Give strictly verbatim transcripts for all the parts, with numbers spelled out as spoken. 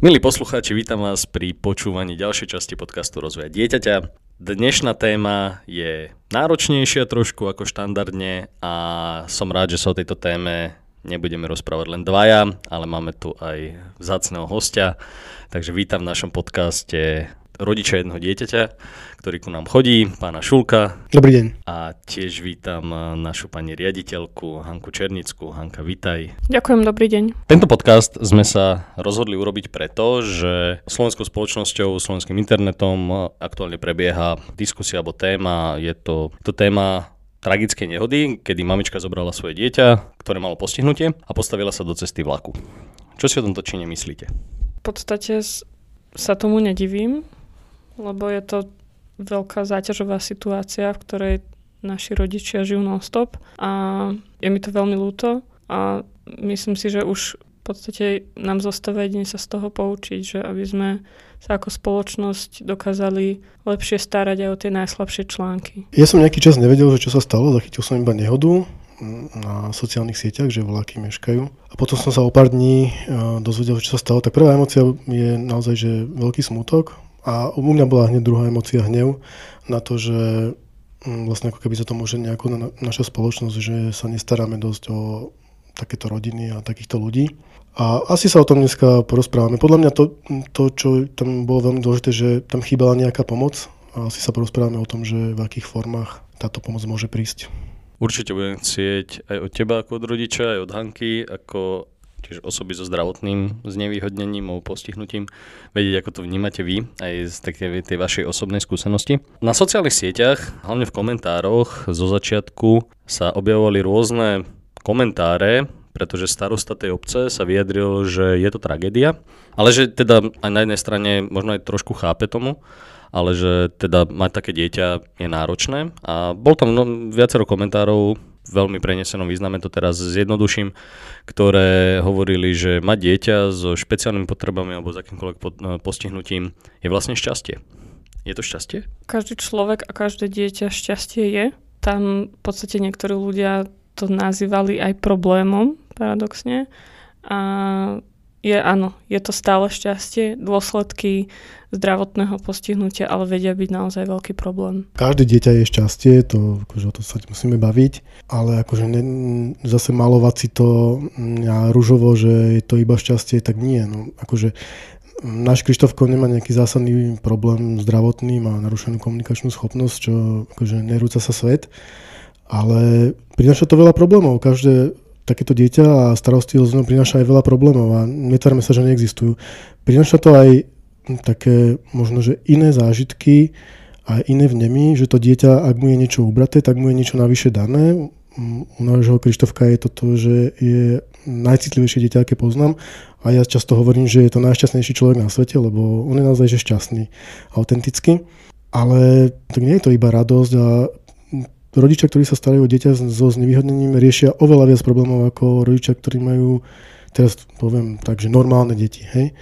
Milí poslucháči, vítam vás pri počúvaní ďalšej časti podcastu Rozvoja dieťaťa. Dnešná téma je náročnejšia trošku ako štandardne a som rád, že sa o tejto téme nebudeme rozprávať len dvaja, ale máme tu aj vzácneho hostia. Takže vítam v našom podcaste rodiča jedného dieťaťa, ktorý ku nám chodí, pána Šulka. Dobrý deň. A tiež vítam našu pani riaditeľku Hanku Černickú. Hanka, vítaj. Ďakujem, dobrý deň. Tento podcast sme sa rozhodli urobiť preto, že slovenskou spoločnosťou, slovenským internetom aktuálne prebieha diskusia alebo téma. Je to, to téma tragickej nehody, kedy mamička zobrala svoje dieťa, ktoré malo postihnutie a postavila sa do cesty vlaku. Čo si o tomto čine myslíte? V podstate sa tomu nedivím, lebo je to veľká záťažová situácia, v ktorej naši rodičia žijú non-stop a je mi to veľmi ľúto a myslím si, že už v podstate nám zostáva jedine sa z toho poučiť, že aby sme sa ako spoločnosť dokázali lepšie starať aj o tie najslabšie články. Ja som nejaký čas nevedel, že čo sa stalo, zachytil som iba nehodu na sociálnych sieťach, že vlaky meškajú. A potom som sa o pár dní dozvedel, čo sa stalo. Tak prvá emócia je naozaj, že veľký smútok. A u mňa bola hneď druhá emócia hnev na to, že vlastne ako keby sa to môže nejako na naša spoločnosť, že sa nestaráme dosť o takéto rodiny a takýchto ľudí. A asi sa o tom dneska porozprávame. Podľa mňa to, to čo tam bolo veľmi dôležité, že tam chýbala nejaká pomoc a asi sa porozprávame o tom, že v akých formách táto pomoc môže prísť. Určite budem chcieť aj od teba ako od rodiča, aj od Hanky, ako tiež osoby so zdravotným znevýhodnením alebo postihnutím, vedieť, ako to vnímate vy, aj z takej tej vašej osobnej skúsenosti. Na sociálnych sieťach, hlavne v komentároch, zo začiatku sa objavovali rôzne komentáre, pretože starosta tej obce sa vyjadril, že je to tragédia, ale že teda aj na jednej strane možno aj trošku chápe tomu, ale že teda mať také dieťa je náročné. A bol tam no, viacero komentárov, veľmi prenesenom význame to teraz zjednoduším, ktoré hovorili, že mať dieťa so špeciálnymi potrebami alebo s akýmkoľvek postihnutím je vlastne šťastie. Je to šťastie? Každý človek a každé dieťa šťastie je. Tam v podstate niektorí ľudia to nazývali aj problémom, paradoxne. A je áno, je to stále šťastie, dôsledky zdravotného postihnutia, ale vedia byť naozaj veľký problém. Každé dieťa je šťastie, to, akože o to sa musíme baviť, ale akože ne, zase malovať si to a ružovo, že je to iba šťastie, tak nie. No, akože náš Krištofko nemá nejaký zásadný problém zdravotný, má narušenú komunikačnú schopnosť, čo akože nerúca sa svet, ale prináša to veľa problémov. Každé takéto dieťa a starostlivosť prináša aj veľa problémov a netvárme sa, že neexistujú. Prináša to aj také možno, že iné zážitky a iné vnemy, že to dieťa, ak mu je niečo ubraté, tak mu je niečo navyše dané. U nášho Krištofka je to to, že je najcitlivejšie dieťa, aké poznám a ja často hovorím, že je to najšťastnejší človek na svete, lebo on je naozaj že šťastný, autentický. Ale tak nie je to iba radosť a rodičia, ktorí sa starajú o dieťa so znevýhodnením, riešia oveľa viac problémov ako rodičia, ktorí majú, teraz poviem tak, že normálne deti. Hej?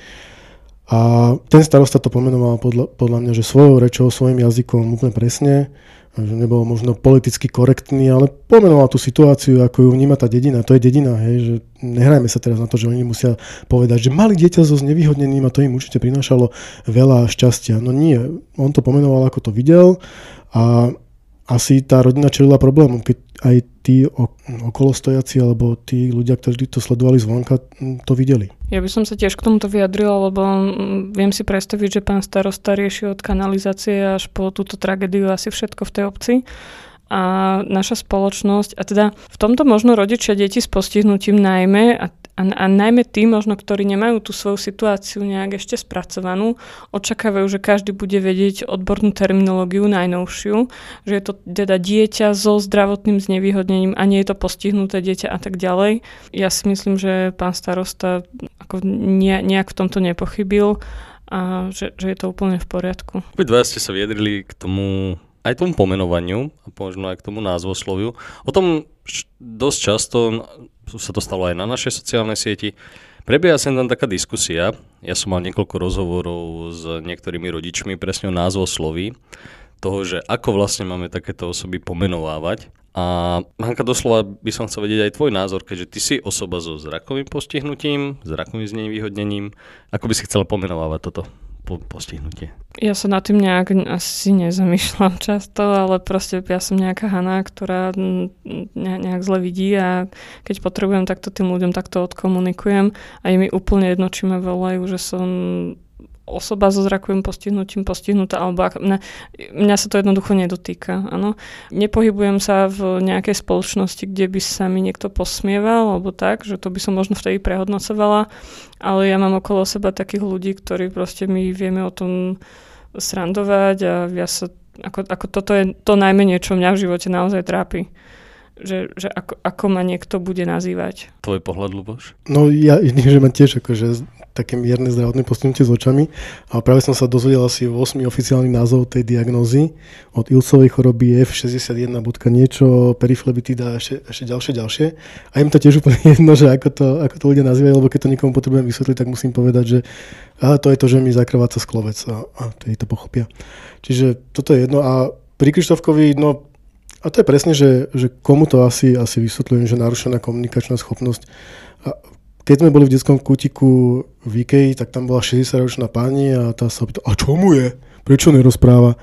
A ten starosta to pomenoval podľa, podľa mňa, že svojou rečou, svojím jazykom úplne presne, že nebol možno politicky korektný, ale pomenoval tú situáciu, ako ju vníma tá dedina. To je dedina, hej? Že nehrajme sa teraz na to, že oni musia povedať, že mali dieťa so znevýhodnením a to im určite prinášalo veľa šťastia. No nie, on to pomenoval, ako to videl a asi tá rodina čelila problémom, keď aj tí okolostojaci alebo tí ľudia, ktorí to sledovali zvonka, to videli. Ja by som sa tiež k tomuto vyjadrila, lebo viem si predstaviť, že pán starosta rieši od kanalizácie až po túto tragédiu asi všetko v tej obci. A naša spoločnosť, a teda v tomto možno rodičia deti s postihnutím najmä, a, a, a najmä tí možno, ktorí nemajú tú svoju situáciu nejak ešte spracovanú, očakávajú, že každý bude vedieť odbornú terminológiu najnovšiu, že je to teda dieťa so zdravotným znevýhodnením a nie je to postihnuté dieťa a tak ďalej. Ja si myslím, že pán starosta ako ne, nejak v tomto nepochybil a že, že je to úplne v poriadku. Vy dva ste sa vyjadrili k tomu aj tomu pomenovaniu a možno aj k tomu názvosloviu. O tom dosť často sa to stalo aj na našej sociálnej sieti. Prebieha sem tam taká diskusia. Ja som mal niekoľko rozhovorov s niektorými rodičmi presne o názvosloví toho, že ako vlastne máme takéto osoby pomenovávať. A Hanka, doslova by som chcel vedieť aj tvoj názor, keďže ty si osoba so zrakovým postihnutím, zrakovým znevýhodnením. Ako by si chcela pomenovávať toto po- postihnutie? Ja sa nad tým nejak asi nezamýšľam často, ale proste ja som nejaká Hana, ktorá ne, nejak zle vidí a keď potrebujem, takto tým ľuďom takto odkomunikujem a je mi úplne jedno, či ma volajú, že som osoba so zrakovým postihnutím postihnutá, alebo ak, mňa, mňa sa to jednoducho nedotýka. Áno. Nepohybujem sa v nejakej spoločnosti, kde by sa mi niekto posmieval, alebo tak, že to by som možno vtedy prehodnocovala, ale ja mám okolo seba takých ľudí, ktorí proste my vieme o tom srandovať a ja sa, ako, ako toto je to najmenej, čo mňa v živote naozaj trápi. Že, že ako, ako ma niekto bude nazývať. Tvoj pohľad, Ľuboš? No ja jedným, že mám tiež akože také mierne zdravotné postihnutie s očami a práve som sa dozvedel asi osem oficiálnych názov tej diagnózy od Ilsovej choroby F šesťdesiatjeden bodka niečo, periflebitída a ešte, ešte ďalšie, ďalšie. A je mi to tiež úplne jedno, že ako to, ako to ľudia nazývajú, lebo keď to niekomu potrebujem vysvetliť, tak musím povedať, že aha, to je to, že mi zakrváca sklovec a, a to to pochopia. Čiže toto je jedno a pri Krištofkovi, no a to je presne, že, že komu to asi, asi vysvetľujem, že narušená komunikačná schopnosť. A keď sme boli v detskom kútiku v Ikei, tak tam bola šesťdesiatročná pani a tá sa opýtala, a čo mu je? Prečo nerozpráva?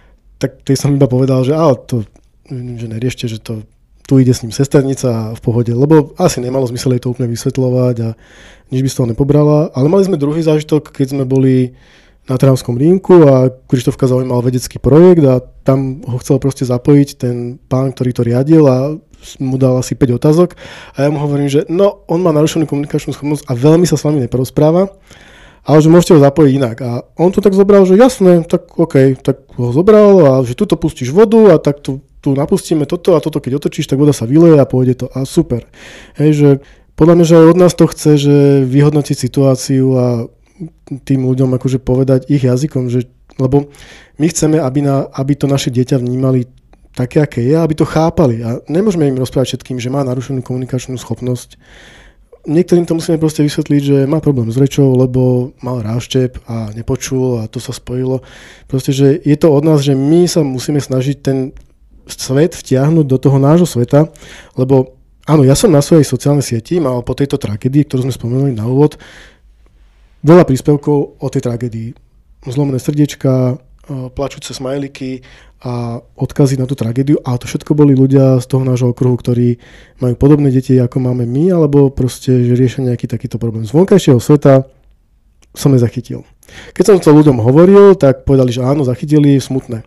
Tak tej som iba povedal, že, á, to, že neriešte, že to, tu ide s ním sesternica a v pohode, lebo asi nemalo zmysel jej to úplne vysvetľovať a nič by z toho nepobrala. Ale mali sme druhý zážitok, keď sme boli na Trnavskom rynku a Krištofka zaujímal vedecký projekt a tam ho chcel proste zapojiť ten pán, ktorý to riadil a mu dal asi päť otázok a ja mu hovorím, že no, on má narušenú komunikačnú schopnosť a veľmi sa s vami neporozpráva, ale že môžete ho zapojiť inak. A on to tak zobral, že jasné, tak OK, tak ho zobral a že tuto pustíš vodu a tak tu, tu napustíme toto a toto keď otočíš, tak voda sa vyleje a pôjde to a super. Hej, že podľa mňa, že aj od nás to chce, že vyhodnotiť situáciu a tým ľuďom akože povedať ich jazykom, že, lebo my chceme, aby, na, aby to naše dieťa vnímali také, aké je, aby to chápali. A nemôžeme im rozprávať všetkým, že má narušenú komunikačnú schopnosť. Niektorým to musíme proste vysvetliť, že má problém s rečou, lebo mal ráštep a nepočul a to sa spojilo. Proste, že je to od nás, že my sa musíme snažiť ten svet vtiahnuť do toho nášho sveta, lebo áno, ja som na svojej sociálnej sieti mal po tejto tragédii, ktorú sme spomenuli na úvod, veľa príspevkov o tej tragédii. Zlomené srdiečka, plačúce smajliky a odkazy na tú tragédiu. A to všetko boli ľudia z toho nášho okruhu, ktorí majú podobné deti, ako máme my, alebo proste že riešia nejaký takýto problém. Z vonkajšieho sveta som nezachytil. Keď som to ľuďom hovoril, tak povedali, že áno, zachytili, smutné.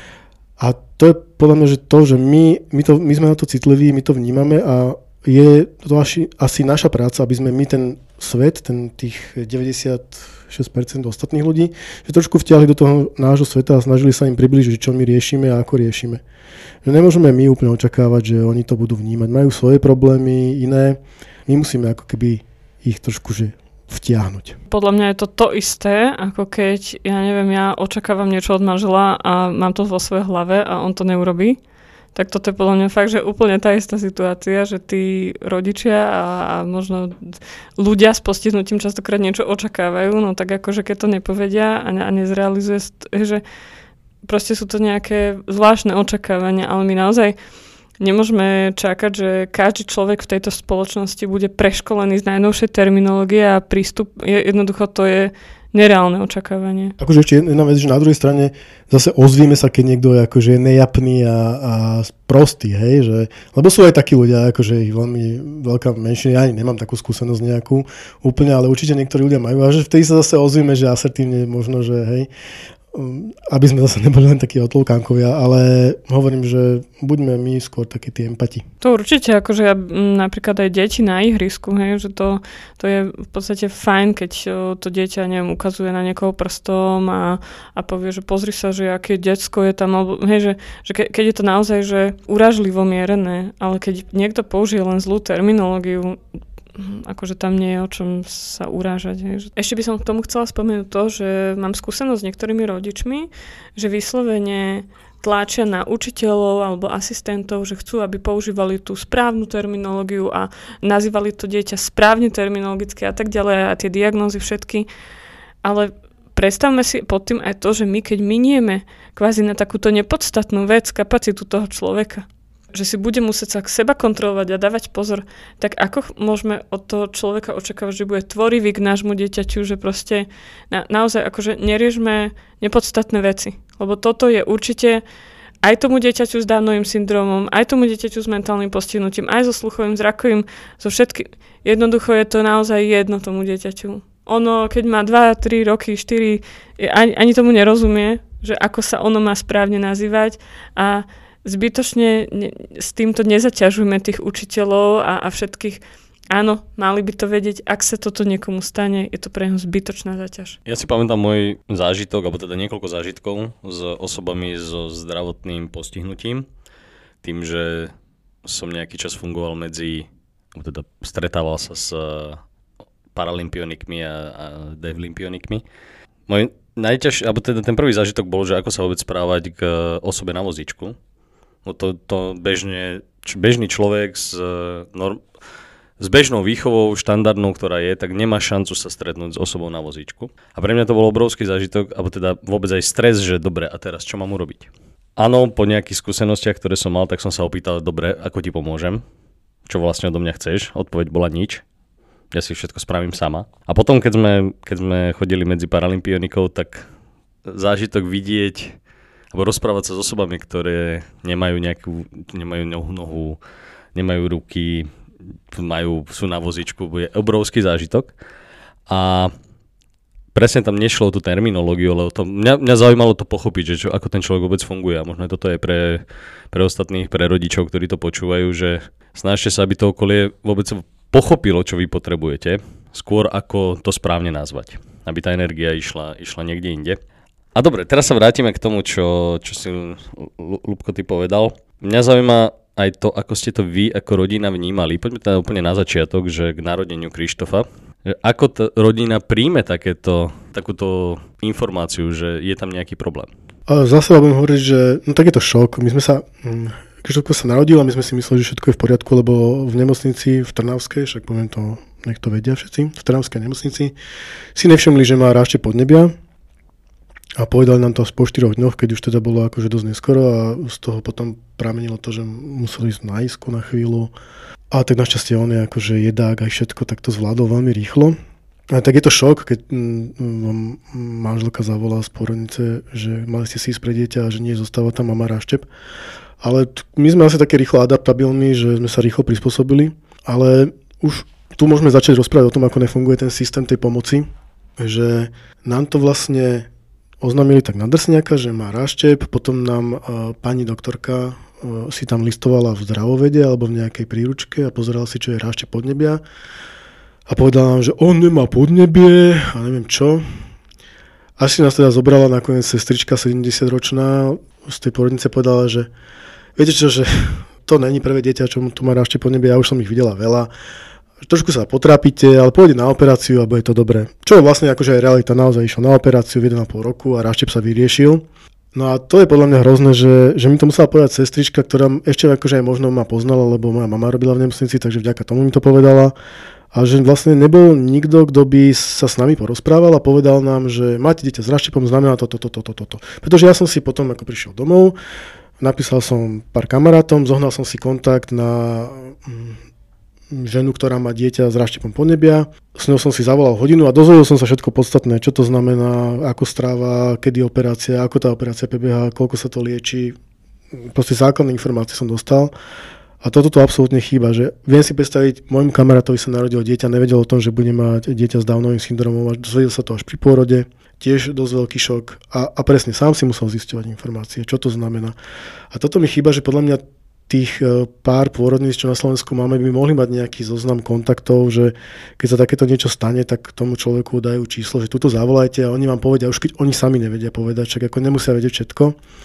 A to je podľa mňa, že to, že my, my, to, my sme na to citliví, my to vnímame a je to asi, asi naša práca, aby sme my ten svet, ten tých deväťdesiatšesť percent ostatných ľudí, že trošku vtiahli do toho nášho sveta a snažili sa im približiť, čo my riešime a ako riešime. Že nemôžeme my úplne očakávať, že oni to budú vnímať. Majú svoje problémy, iné. My musíme ako keby ich trošku že vtiahnuť. Podľa mňa je to to isté, ako keď, ja neviem, ja očakávam niečo od manžela a mám to vo svojej hlave a on to neurobí. Tak toto je podľa mňa fakt, že úplne tá istá situácia, že tí rodičia a, a možno ľudia s postihnutím častokrát niečo očakávajú, no tak akože keď to nepovedia a, ne, a nezrealizuje, že proste sú to nejaké zvláštne očakávania, ale my naozaj nemôžeme čakať, že každý človek v tejto spoločnosti bude preškolený z najnovšej terminológie a prístup, je, jednoducho to je nereálne očakávanie. Akože ešte jedna vec, že na druhej strane zase ozvíme sa, keď niekto je akože nejapný a, a prostý, hej, že, lebo sú aj takí ľudia, akože ich veľmi veľká menšina, ja ani nemám takú skúsenosť nejakú úplne, ale určite niektorí ľudia majú a že vtedy sa zase ozvíme, že asertívne možno, že hej, aby sme zase neboli len takí otĺkánkovia, ale hovorím, že buďme my skôr takí tí empati. To určite, akože ja napríklad aj deti na ihrisku, hej, že to, to je v podstate fajn, keď to dieťa, neviem, ukazuje na niekoho prstom a, a povie, že pozri sa, že aké decko je tam, alebo, hej, že, že ke, keď je to naozaj, že urážlivo mierené, ale keď niekto použije len zlú terminológiu, akože tam nie je o čom sa urážať. Ešte by som k tomu chcela spomenúť to, že mám skúsenosť s niektorými rodičmi, že vyslovene tlačia na učiteľov alebo asistentov, že chcú, aby používali tú správnu terminológiu a nazývali to dieťa správne terminologicky a tak ďalej a tie diagnózy všetky. Ale predstavme si pod tým aj to, že my keď minieme kvázi na takúto nepodstatnú vec kapacitu toho človeka. že si bude musieť sa k seba kontrolovať a dávať pozor, tak ako môžeme od toho človeka očakávať, že bude tvorivý k nášmu dieťaťu, že proste na, naozaj akože neriešme nepodstatné veci. Lebo toto je určite aj tomu dieťaťu s Downovým syndromom, aj tomu dieťaťu s mentálnym postihnutím, aj so sluchovým, zrakovým, so všetkým. Jednoducho je to naozaj jedno tomu dieťaťu. Ono, keď má dva, tri roky, štyri, ani, ani tomu nerozumie, že ako sa ono má správne nazývať a zbytočne ne, s týmto nezaťažujme tých učiteľov a, a všetkých. Áno, mali by to vedieť, ak sa toto niekomu stane, je to pre neho zbytočná záťaž. Ja si pamätám môj zážitok, alebo teda niekoľko zážitkov s osobami so zdravotným postihnutím. Tým, že som nejaký čas fungoval medzi, teda stretával sa s paralympionikmi a, a devlimpionikmi. Môj najťažší, alebo teda ten prvý zážitok bol, že ako sa vôbec správať k osobe na vozíčku. No to, to bežne, bežný človek s, norm, s bežnou výchovou, štandardnou, ktorá je, tak nemá šancu sa stretnúť s osobou na vozíčku. A pre mňa to bol obrovský zážitok, alebo teda vôbec aj stres, že dobre, a teraz čo mám urobiť? Áno, po nejakých skúsenostiach, ktoré som mal, tak som sa opýtal, dobre, ako ti pomôžem? Čo vlastne odo mňa chceš? Odpoveď bola nič. Ja si všetko spravím sama. A potom, keď sme, keď sme chodili medzi paralympionikov, tak zážitok vidieť, alebo rozprávať sa s osobami, ktoré nemajú nejakú, nemajú nohu, nemajú ruky, majú, sú na vozíčku, je obrovský zážitok. A presne tam nešlo o tú terminológiu, ale to, mňa, mňa zaujímalo to pochopiť, že čo, ako ten človek vôbec funguje. A možno toto je pre, pre ostatných, pre rodičov, ktorí to počúvajú, že snažte sa, aby to okolie vôbec pochopilo, čo vy potrebujete, skôr ako to správne nazvať, aby tá energia išla, išla niekde inde. A dobre, teraz sa vrátime k tomu, čo, čo si Ľubko ty povedal. Mňa zaujíma aj to, ako ste to vy ako rodina vnímali. Poďme teda úplne na začiatok, že k narodeniu Krištofa. Že ako tá rodina príjme takéto, takúto informáciu, že je tam nejaký problém? A zase budem hovoriť, že no tak je to šok. My sme sa... Hm, Krištofko sa narodil a my sme si mysleli, že všetko je v poriadku, lebo v nemocnici v Trnavskej, však poviem to, nech to vedia všetci, v Trnavskej nemocnici si nevšimli, že má rášte podnebia a povedali nám to po štyroch dňoch, keď už teda bolo akože dosť neskoro a z toho potom pramenilo to, že museli ísť na isku na chvíľu. A tak našťastie on je akože jedák aj všetko, tak to zvládol veľmi rýchlo. A tak je to šok, keď vám manželka zavolá z porodnice, že mali ste si ísť pre dieťa a že nie, zostáva tam mama ráštep. Ale t- my sme asi také rýchlo adaptabilní, že sme sa rýchlo prispôsobili, ale už tu môžeme začať rozprávať o tom, ako nefunguje ten systém tej pomoci, že nám to vlastne oznámili tak na drsňaka, že má ráštep, potom nám uh, pani doktorka uh, si tam listovala v zdravovede alebo v nejakej príručke a pozerala si, čo je ráštep podnebia a povedala nám, že on nemá podnebie a neviem čo. Až si nás teda zobrala nakoniec sestrička sedemdesiatročná z tej porodnice, povedala, že viete čo, že to není prvé dieťa, čo tu má ráštep podnebia, ja už som ich videla veľa. Trošku sa potrápite, ale pôjde na operáciu a bude to dobré. Čo je vlastne akože aj realita, naozaj išiel na operáciu v jeden a pol roku a ráštep sa vyriešil. No a to je podľa mňa hrozné, že, že mi to musela povedať sestrička, ktorá ešte akože aj možno ma poznala, lebo moja mama robila v nemocnici, takže vďaka tomu mi to povedala. A že vlastne nebol nikto, kto by sa s nami porozprával a povedal nám, že máte dieťa s ráštepom, znamená toto, toto, toto, toto. Pretože ja som si potom ako prišiel domov, napísal som pár kamarátom, zohnal som si kontakt na ženu, ktorá má dieťa s ráštepom podnebia. S ňou som si zavolal hodinu a dozvedel som sa všetko podstatné, čo to znamená, ako stráva, kedy operácia, ako tá operácia prebieha, koľko sa to lieči. Proste základné informácie som dostal. A toto tu absolútne chýba, že viem si predstaviť, môjmu kamarátovi sa narodilo dieťa, nevedel o tom, že bude mať dieťa s Downovým syndromom a dozvedel sa to až pri pôrode. Tiež dosť veľký šok a, a presne sám si musel zisťovať informácie, čo to znamená. A toto mi chýba, že podľa mňa tých pár pôrodníc, čo na Slovensku máme, by mohli mať nejaký zoznam kontaktov, že keď sa takéto niečo stane, tak tomu človeku dajú číslo, že tuto zavolajte a oni vám povedia, už keď oni sami nevedia povedať, však ako nemusia vedieť všetko,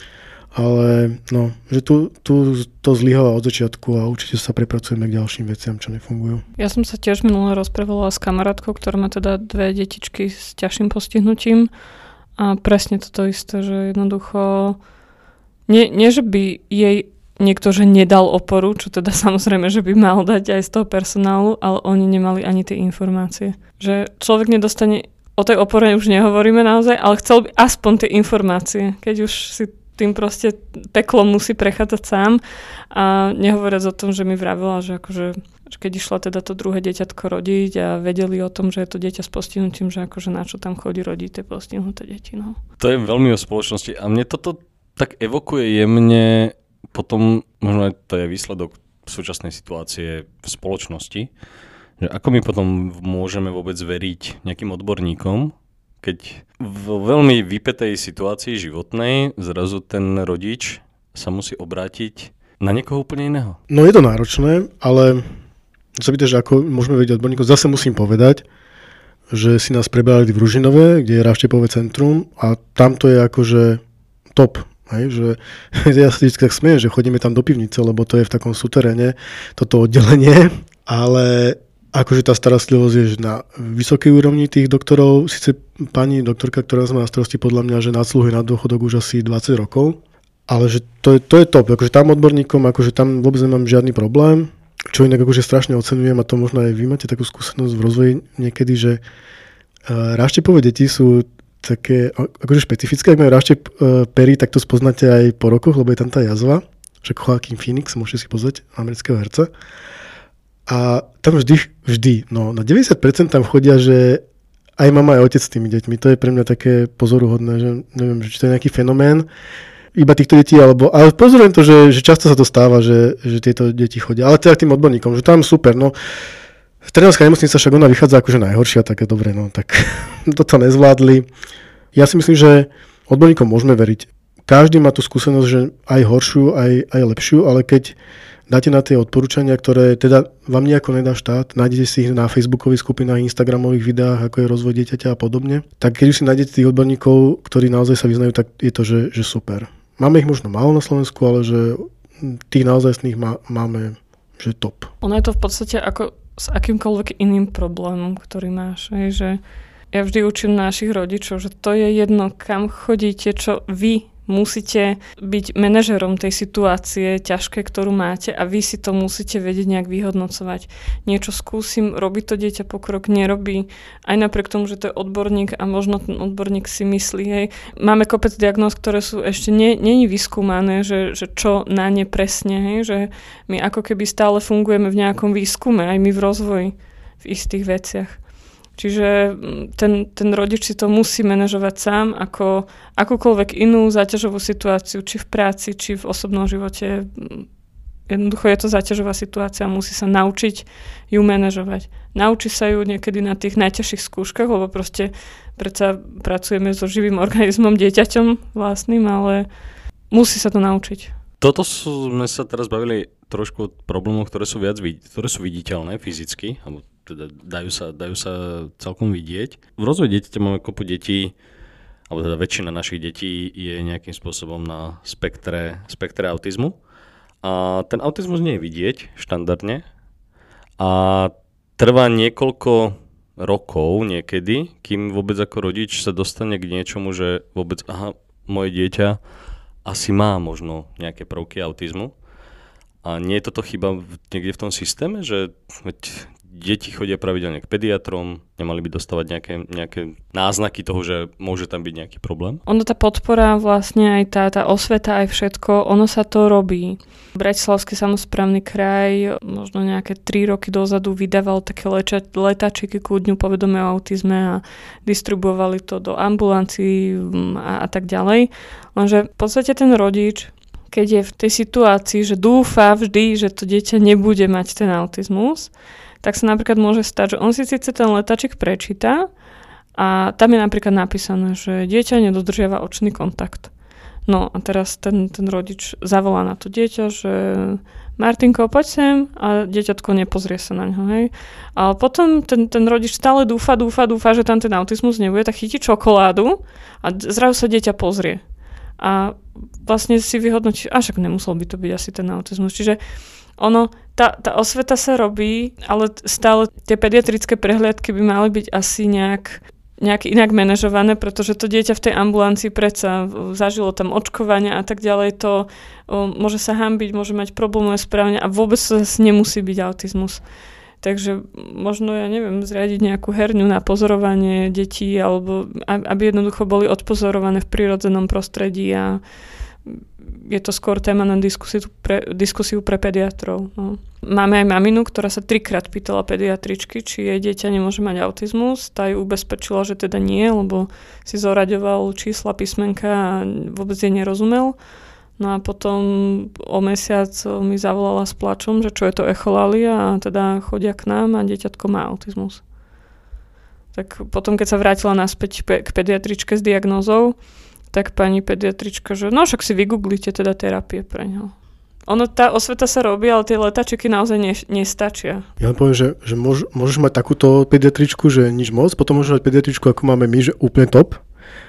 ale no, že tu, tu to zlyháva od začiatku a určite sa prepracujeme k ďalším veciam, čo nefungujú. Ja som sa tiež minule rozprávala s kamarátkou, ktorá má teda dve detičky s ťažším postihnutím a presne toto isté, že jednoducho nie, nie že by jej niekto, že nedal oporu, čo teda samozrejme, že by mal dať aj z toho personálu, ale oni nemali ani tie informácie. Že človek nedostane, o tej opore už nehovoríme naozaj, ale chcel by aspoň tie informácie. Keď už si tým proste peklom musí prechádzať sám. A nehovoriac o tom, že mi vravila, že akože, že keď išla teda to druhé dieťatko rodiť a vedeli o tom, že je to dieťa s postihnutím, že akože na čo tam chodí rodiť tie postihnuté deti. No. To je veľmi o spoločnosti a mne toto tak evokuje jemne potom, možno aj to je výsledok súčasnej situácie v spoločnosti, že ako my potom môžeme vôbec veriť nejakým odborníkom, keď v veľmi vypätej situácii životnej zrazu ten rodič sa musí obrátiť na niekoho úplne iného. No je to náročné, ale sa pýtaš, ako môžeme vedieť odborníkov. Zase musím povedať, že si nás prebrali v Ružinove, kde je Raštepové centrum a tam to je akože top. Hej, že ja sa vždy tak smiem, že chodíme tam do pivnice, lebo to je v takom súteréne, toto oddelenie, ale akože tá starostlivosť je na vysokej úrovni tých doktorov. Sice pani doktorka, ktorá má na starosti podľa mňa, že nadsluhuje na dôchodok už asi dvadsať rokov, ale že to je, to je top. Akože tam odborníkom, akože tam vôbec nemám žiadny problém, čo inak akože strašne oceňujem a to možno aj vy máte takú skúsenosť v rozvoji niekedy, že uh, Raštepové deti sú také akože špecifické. Ak majú Raštep uh, pery, tak to spoznáte aj po rokoch, lebo je tam tá jazva, že Joaquin Phoenix, môžete si pozrieť, amerického herca. A tam vždy, vždy, no na deväťdesiat percent tam chodia, že aj mama, aj otec s tými deťmi. To je pre mňa také pozoruhodné, že neviem, či to je nejaký fenomén iba týchto detí, alebo, ale pozorujem to, že, že často sa to stáva, že, že tieto deti chodia. Ale teda tým odborníkom, že tam super, no. Trnavská nemocnica však ona vychádza akože najhoršia, také dobre, no tak toto nezvládli. Ja si myslím, že odborníkom môžeme veriť. Každý má tú skúsenosť, že aj horšiu, aj, aj lepšiu, ale keď dáte na tie odporúčania, ktoré teda vám nejako nedá štát, nájdete si ich na facebookových skupinách, instagramových videách, ako je rozvoj dieťaťa a podobne, tak keď už si nájdete tých odborníkov, ktorí naozaj sa vyznajú, tak je to, že, že super. Máme ich možno málo na Slovensku, ale že tých naozajstných má, máme, že top. Ono je to v podstate ako s akýmkoľvek iným problémom, ktorý máš. Hej, že ja vždy učím našich rodičov, že to je jedno, kam chodíte, čo vy musíte byť manažerom tej situácie ťažkej, ktorú máte a vy si to musíte vedieť nejak vyhodnocovať. Niečo skúsim, robí to dieťa pokrok, nerobí. Aj napriek tomu, že to je odborník a možno ten odborník si myslí, hej. Máme kopec diagnóz, ktoré sú ešte nie, nie vyskúmané, že, že čo na ne presne, hej, že my ako keby stále fungujeme v nejakom výskume, aj my v rozvoji v istých veciach. Čiže ten, ten rodič si to musí manažovať sám ako akúkoľvek inú záťažovú situáciu, či v práci, či v osobnom živote. Jednoducho je to záťažová situácia, musí sa naučiť ju manažovať. Naučí sa ju niekedy na tých najťažších skúškach, lebo proste predsa pracujeme so živým organizmom, dieťaťom vlastným, ale musí sa to naučiť. Toto sú, sme sa teraz bavili trošku o problémoch, ktoré sú viac ktoré sú viditeľné fyzicky, alebo teda dajú sa, dajú sa celkom vidieť. V rozvoji dieťaťa máme kopu detí, alebo teda väčšina našich detí je nejakým spôsobom na spektre, spektre autizmu. A ten autizmus nie je vidieť štandardne a trvá niekoľko rokov niekedy, kým vôbec ako rodič sa dostane k niečomu, že vôbec, aha, moje dieťa asi má možno nejaké prvky autizmu. A nie je toto chyba niekde v tom systéme, že veď deti chodia pravidelne k pediatrom, nemali by dostávať nejaké, nejaké náznaky toho, že môže tam byť nejaký problém? Ono tá podpora, vlastne aj tá, tá osveta, aj všetko, ono sa to robí. Bratislavský samosprávny kraj možno nejaké tri roky dozadu vydával také leča, letáčiky ku dňu povedomia o autizme a distribuovali to do ambulancií a, a tak ďalej. Lenže v podstate ten rodič, keď je v tej situácii, že dúfa vždy, že to dieťa nebude mať ten autizmus, tak sa napríklad môže stať, že on si síce ten letáčik prečíta a tam je napríklad napísané, že dieťa nedodržiava očný kontakt. No a teraz ten, ten rodič zavolá na to dieťa, že Martinko, poď sem, a dieťatko nepozrie sa na ňo, hej. Ale potom ten, ten rodič stále dúfa, dúfa, dúfa, že tam ten autizmus nebude, tak chytí čokoládu a zrazu sa dieťa pozrie. A vlastne si vyhodnotí, a však nemusel by to byť asi ten autizmus. Čiže ono, tá, tá osveta sa robí, ale stále tie pediatrické prehliadky by mali byť asi nejak, nejak inak manažované, pretože to dieťa v tej ambulancii predsa zažilo tam očkovania a tak ďalej, to o, môže sa hanbiť, môže mať problémové správanie a vôbec to zase nemusí byť autizmus. Takže možno, ja neviem, zriadiť nejakú herňu na pozorovanie detí, alebo aby jednoducho boli odpozorované v prírodzenom prostredí a je to skôr téma na diskusiu pre, diskusiu pre pediatrov. No. Máme aj maminu, ktorá sa trikrát pýtala pediatričky, či jej dieťa nemôže mať autizmus. Tá ju ubezpečila, že teda nie, lebo si zoraďoval čísla, písmenka a vôbec jej nerozumel. No a potom o mesiac mi zavolala s plačom, že čo je to echolalia a teda chodia k nám a dieťatko má autizmus. Tak potom, keď sa vrátila naspäť pe- k pediatričke s diagnózou, tak pani pediatrička, že no však si vygooglite teda terapie pre ňo. Ono, tá osveta sa robí, ale tie letáčiky naozaj ne, nestačia. Ja len poviem, že, že môž, môžeš mať takúto pediatričku, že nič moc, potom môžeš mať pediatričku, ako máme my, že úplne top,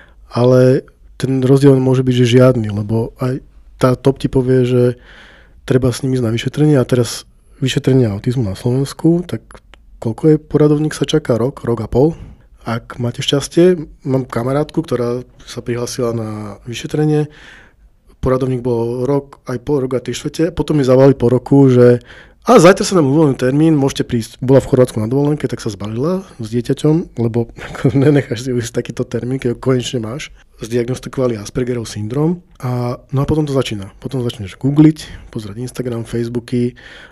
ale ten rozdiel môže byť, že žiadny, lebo aj tá top ti povie, že treba s nimi ísť na vyšetrenie a teraz vyšetrenie autizmu na Slovensku, tak koľko je poradovník sa čaká? Rok, rok a pol? Ak máte šťastie, mám kamarátku, ktorá sa prihlásila na vyšetrenie, poradovník bol rok, aj pol rok a tri štvrte, potom mi zavolali po roku, že a zajtra sa nám uvoľnil termín, môžete prísť. Bola v Chorvátsku na dovolenke, tak sa zbalila s dieťaťom, lebo nenecháš si ujsť takýto termín, keď ho konečne máš. Zdiagnostikovali Aspergerov syndrom a, no a potom to začína. Potom začneš googliť, pozerať Instagram, Facebooky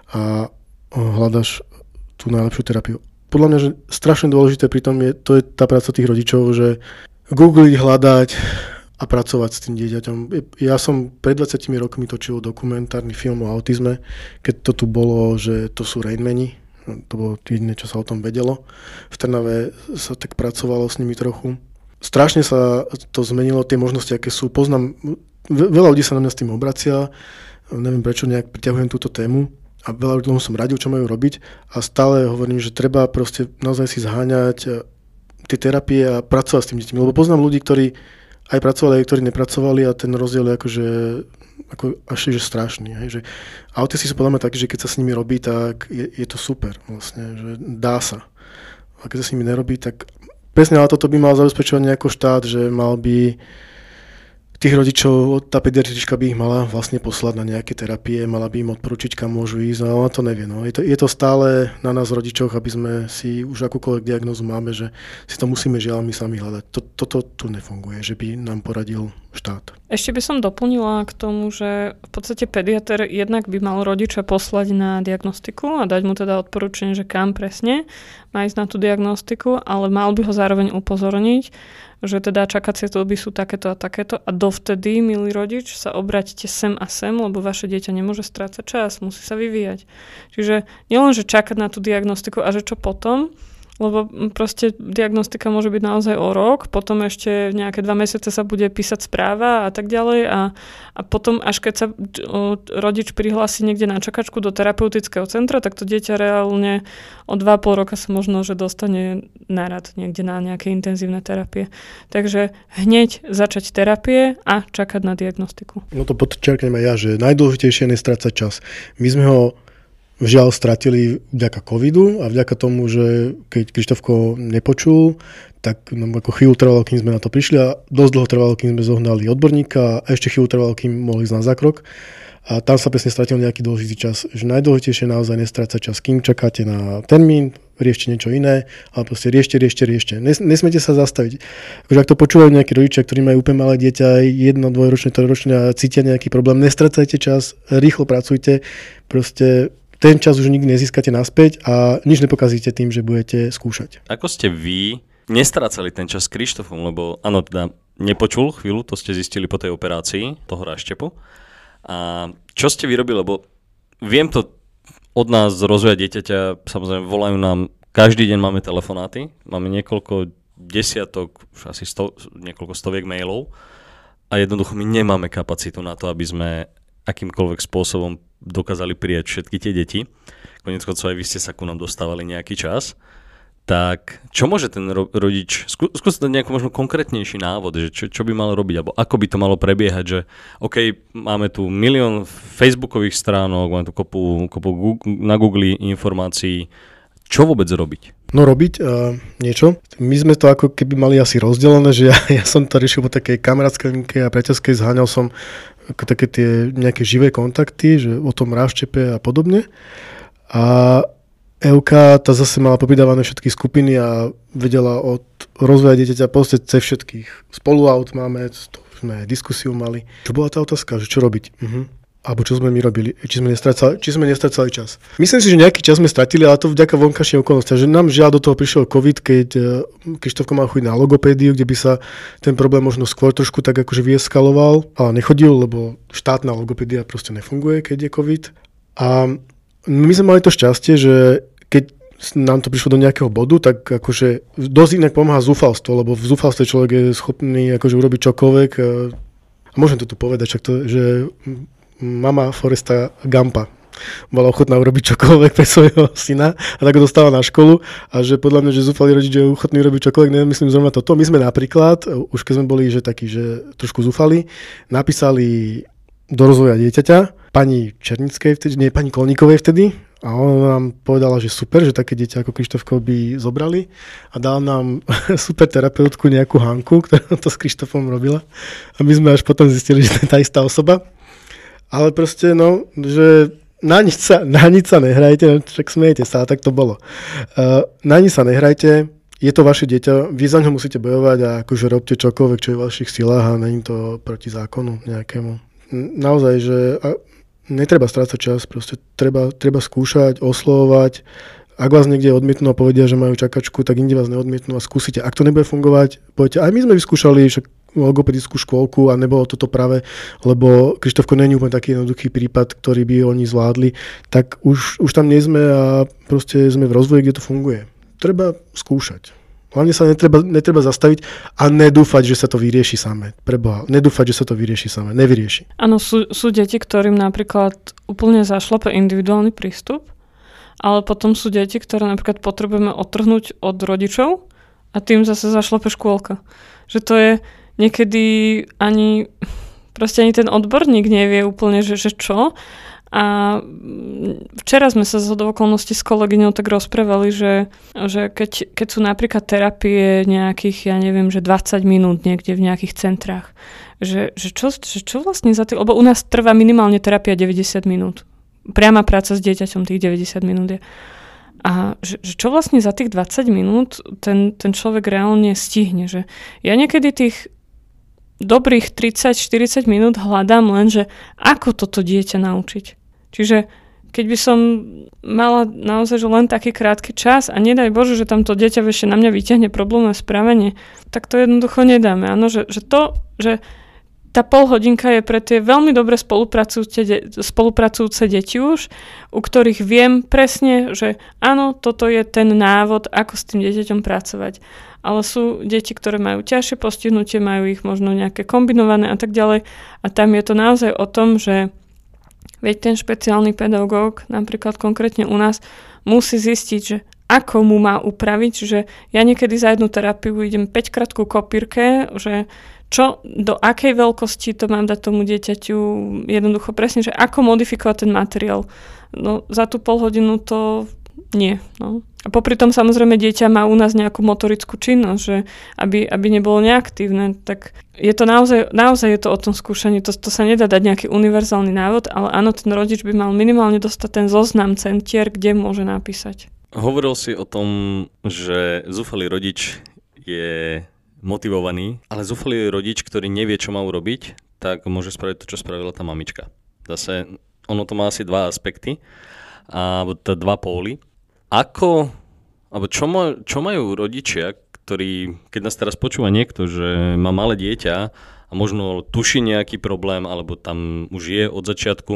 a hľadaš tú najlepšiu terapiu. Podľa mňa, že strašne dôležité pri tom je, to je tá práca tých rodičov, že googliť, hľadať a pracovať s tým dieťaťom. Ja som pred dvadsiatimi rokmi točil dokumentárny film o autizme, keď to tu bolo, že to sú Rainmani. To bolo jediné, čo sa o tom vedelo. V Trnave sa tak pracovalo s nimi trochu. Strašne sa to zmenilo, tie možnosti, aké sú. Poznám, veľa ľudí sa na mňa s tým obracia, neviem prečo nejak priťahujem túto tému. A veľa ľudí som radil, čo majú robiť a stále hovorím, že treba proste naozaj si zháňať tie terapie a pracovať s tým deťmi. Lebo poznám ľudí, ktorí aj pracovali, aj ktorí nepracovali a ten rozdiel je akože, ako až že strašný. Hej? Že autisti sú podľa mňa takí, že keď sa s nimi robí, tak je, je to super vlastne, že dá sa. A keď sa s nimi nerobí, tak presne ale toto by mal zabezpečovať nejako štát, že mal by tých rodičov, tá pediatrička by ich mala vlastne poslať na nejaké terapie, mala by im odporučiť, kam môžu ísť, ale ona to nevie. No. Je, to, je to stále na nás rodičoch, aby sme si už akúkoľvek diagnózu máme, že si to musíme žiaľ my sami hľadať. Toto tu nefunguje, že by nám poradil štát. Ešte by som doplnila k tomu, že v podstate pediater jednak by mal rodiča poslať na diagnostiku a dať mu teda odporúčanie, že kam presne má ísť na tú diagnostiku, ale mal by ho zároveň upozorniť, že teda čakacie doby sú takéto a takéto a dovtedy, milý rodič, sa obraťte sem a sem, lebo vaše dieťa nemôže strácať čas, musí sa vyvíjať. Čiže nielen, že čakať na tú diagnostiku a že čo potom, lebo proste diagnostika môže byť naozaj o rok, potom ešte nejaké dva mesiace sa bude písať správa a tak ďalej a, a potom až keď sa o, rodič prihlási niekde na čakačku do terapeutického centra, tak to dieťa reálne o dva a pol roka sa možno, že dostane na rad niekde na nejaké intenzívne terapie. Takže hneď začať terapie a čakať na diagnostiku. No to podčiarknem aj ja, že najdôležitejšie je nestrácať čas. My sme ho žiaľ stratili vďaka covidu a vďaka tomu, že keď Krištofko nepočul, tak nám ako chvíľu trvalo, kým sme na to prišli a dosť dlho trvalo, kým sme zohnali odborníka a ešte chvíľu trvalo, kým mohli ísť na zákrok. A tam sa presne stratil nejaký dôležitý čas. Že najdôležitejšie je naozaj nestrácať čas. Kým čakáte na termín, riešte niečo iné, ale proste riešte, riešte, riešte. Nes, nesmiete sa zastaviť. Akože ak to počúvajú nejakí rodičia, ktorí majú úplne malé dieťa, jedno, dvojročné, trojročné a cítia nejaký problém, nestrácajte čas, rýchlo pracujte. Proste ten čas už nikdy nezískate naspäť a nič nepokazíte tým, že budete skúšať. Ako ste vy nestrácali ten čas s Krištofom, lebo áno, teda nepočul chvíľu, to ste zistili po tej operácii toho ráštepu. A čo ste vyrobili, lebo viem to od nás z rozvoja dieťaťa, samozrejme volajú nám, každý deň máme telefonáty, máme niekoľko desiatok, už asi sto, niekoľko stoviek mailov a jednoducho my nemáme kapacitu na to, aby sme akýmkoľvek spôsobom dokázali prijať všetky tie deti. Koniec koncov aj vy ste sa ku nám dostávali nejaký čas. Tak čo môže ten ro- rodič, skú, skúste dať nejaký možno konkrétnejší návod, že čo, čo by mal robiť, alebo ako by to malo prebiehať, že OK, máme tu milión facebookových stránok, máme tu kopu, kopu Google, na Google informácií, čo vôbec robiť? No robiť uh, niečo. My sme to ako keby mali asi rozdelené, že ja, ja som to riešil po takej kamarátskej linke a priateľskej, zháňal som ako také tie nejaké živé kontakty, že o tom ráštepe a podobne. A Euka, tá zase mala popridávané všetky skupiny a vedela od rozvoja dieťaťa proste cez všetkých. Spoluaut máme, to sme diskusiu mali. Čo bola tá otázka, že čo robiť? Uh-huh. Alebo čo sme my robili, či sme nestracali, či sme nestracali čas. Myslím si, že nejaký čas sme stratili, ale to vďaka vonkaším okolnostiam. Že nám žiaľ do toho prišiel COVID, keď Krištofko mal chodiť na logopédiu, kde by sa ten problém možno skôr trošku tak akože vyeskaloval, ale nechodil, lebo štátna logopédia proste nefunguje, keď je COVID. A my sme mali to šťastie, že keď nám to prišlo do nejakého bodu, tak akože dosť inak pomáha zúfalstvo, lebo v zúfalstve človek je schopný akože urobiť čokoľvek. A môžem to tu povedať, však to, že mama Foresta Gumpa bola ochotná urobiť čokoľvek pre svojho syna a tak ho dostala na školu a že podľa mňa, že zúfalý rodič je ochotný urobiť čokoľvek, nemyslím zrovna toto. My sme napríklad, už keď sme boli že takí, že trošku zúfali, napísali do rozvoja dieťaťa pani Černickej vtedy, nie pani Kolníkovej vtedy a ona nám povedala, že super, že také dieťa ako Krištofko by zobrali a dala nám super terapeutku nejakú Hanku, ktorá to s Krištofom robila a my sme až potom zistili, že to je tá istá osoba. Ale proste, no, že na nič sa, na nič sa nehrajte, no, však smejete sa, a tak to bolo. Uh, na nič sa nehrajte, je to vaše dieťa, vy za ňo musíte bojovať a akože robte čokoľvek, čo je v vašich silách a není to proti zákonu nejakému. Naozaj, že a netreba strácať čas, proste treba, treba skúšať, oslovovať. Ak vás niekde odmietnú a povedia, že majú čakačku, tak inde vás neodmietnú a skúsite. Ak to nebude fungovať, poviete, aj my sme vyskúšali však logopedickú škôlku a nebolo toto práve, lebo Krištofko není úplne taký jednoduchý prípad, ktorý by oni zvládli, tak už, už tam nie sme a proste sme v rozvoji, kde to funguje. Treba skúšať. Hlavne sa netreba, netreba zastaviť a nedúfať, že sa to vyrieši samé. Preboha, nedúfať, že sa to vyrieši samé. Nevyrieši. Áno, sú, sú deti, ktorým napríklad úplne zašlape individuálny prístup, ale potom sú deti, ktoré napríklad potrebujeme odtrhnúť od rodičov a tým zase zašlape škôlka. Že to je niekedy ani, proste ani ten odborník nevie úplne, že, že čo. A včera sme sa z okolností s kolegyňou tak rozprávali, že, že keď, keď sú napríklad terapie nejakých, ja neviem, že dvadsať minút niekde v nejakých centrách, že, že, čo, že čo vlastne za tým, lebo u nás trvá minimálne terapia deväťdesiat minút. Priama práca s dieťaťom tých deväťdesiat minút je. A že, že čo vlastne za tých dvadsať minút ten, ten človek reálne stihne. Že ja niekedy tých dobrých tridsať štyridsať minút hľadám len, že ako toto dieťa naučiť. Čiže keď by som mala naozaj že len taký krátky čas a nedaj Bože, že tamto dieťa ešte na mňa vyťahne problémové správanie, tak to jednoducho nedáme. Áno, že, že to, že tá pol hodinka je pre tie veľmi dobre spolupracujúce, de- spolupracujúce deti už, u ktorých viem presne, že áno, toto je ten návod, ako s tým dieťaťom pracovať. Ale sú deti, ktoré majú ťažšie postihnutie, majú ich možno nejaké kombinované a tak ďalej. A tam je to naozaj o tom, že veď ten špeciálny pedagóg, napríklad konkrétne u nás, musí zistiť, že ako mu má upraviť, že ja niekedy za jednu terapiu idem päťkrát ku kopírke, že čo, do akej veľkosti to mám dať tomu dieťaťu, jednoducho presne, že ako modifikovať ten materiál. No za tú pol hodinu to nie. No. A popri tom samozrejme dieťa má u nás nejakú motorickú činnosť, že aby, aby nebolo neaktívne, tak je to naozaj, naozaj je to o tom skúšaní, to, to sa nedá dať nejaký univerzálny návod, ale áno, ten rodič by mal minimálne dostať ten zoznam centier, kde môže napísať. Hovoril si o tom, že zúfalý rodič je motivovaný, ale zúfalý rodič, ktorý nevie, čo má urobiť, tak môže spraviť to, čo spravila tá mamička. Zase ono to má asi dva aspekty, alebo tá dva póly. Ako, alebo čo, ma, čo majú rodičia, ktorí, keď nás teraz počúva niekto, že má malé dieťa a možno tuší nejaký problém, alebo tam už je od začiatku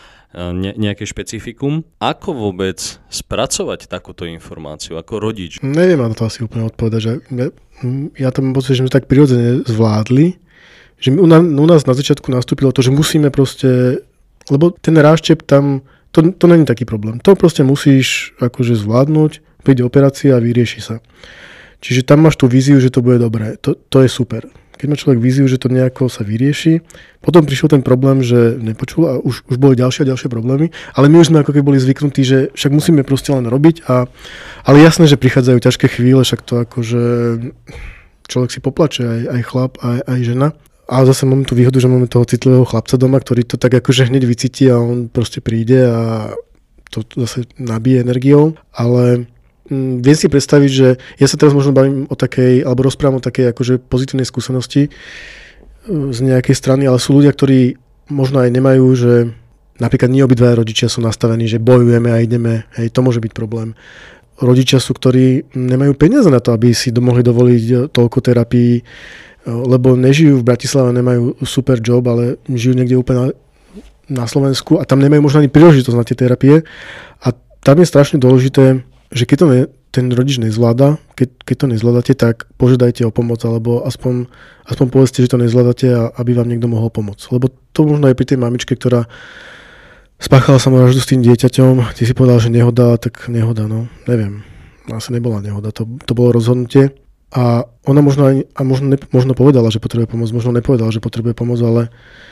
ne, nejaké špecifikum, ako vôbec spracovať takúto informáciu ako rodič? Neviem na to asi úplne odpovedať, že ja, ja to mám pocit, že sme tak prirodzene zvládli, že u nás, u nás na začiatku nastúpilo to, že musíme proste, lebo ten ráštep tam To, to není taký problém. To proste musíš akože zvládnuť, príde operácia a vyrieši sa. Čiže tam máš tú víziu, že to bude dobré. To, to je super. Keď má človek víziu, že to nejako sa vyrieši, potom prišiel ten problém, že nepočul a už, už boli ďalšie a ďalšie problémy, ale my už sme ako keby boli zvyknutí, že však musíme proste len robiť. A, ale jasné, že prichádzajú ťažké chvíle, však to akože človek si poplače, aj, aj chlap, aj, aj žena. A zase máme tú výhodu, že máme toho citlivého chlapca doma, ktorý to tak akože hneď vycíti a on proste príde a to zase nabije energiou. Ale m, viem si predstaviť, že ja sa teraz možno bavím o takej, alebo rozprávam o takej akože pozitívnej skúsenosti z nejakej strany, ale sú ľudia, ktorí možno aj nemajú, že napríklad nie obidvaja rodičia sú nastavení, že bojujeme a ideme, hej, to môže byť problém. Rodičia sú, ktorí nemajú peniaze na to, aby si mohli dovoliť toľko terapií, lebo nežijú v Bratislave, nemajú super job, ale žijú niekde úplne na, na Slovensku a tam nemajú možno ani príležitosť na tie terapie. A tam je strašne dôležité, že keď to ne, ten rodič nezvláda, keď, keď to nezvládate, tak požiadajte o pomoc, alebo aspoň, aspoň povedzte, že to nezvládate a aby vám niekto mohol pomôcť. Lebo to možno aj pri tej mamičke, ktorá spáchala samovraždu s tým dieťaťom, ty si povedal, že nehoda, tak nehoda, no neviem. Asi nebola nehoda, to, to bolo rozhodnutie. A ona možno, aj, a možno, ne, možno povedala, že potrebuje pomoc, možno nepovedala, že potrebuje pomoc, ale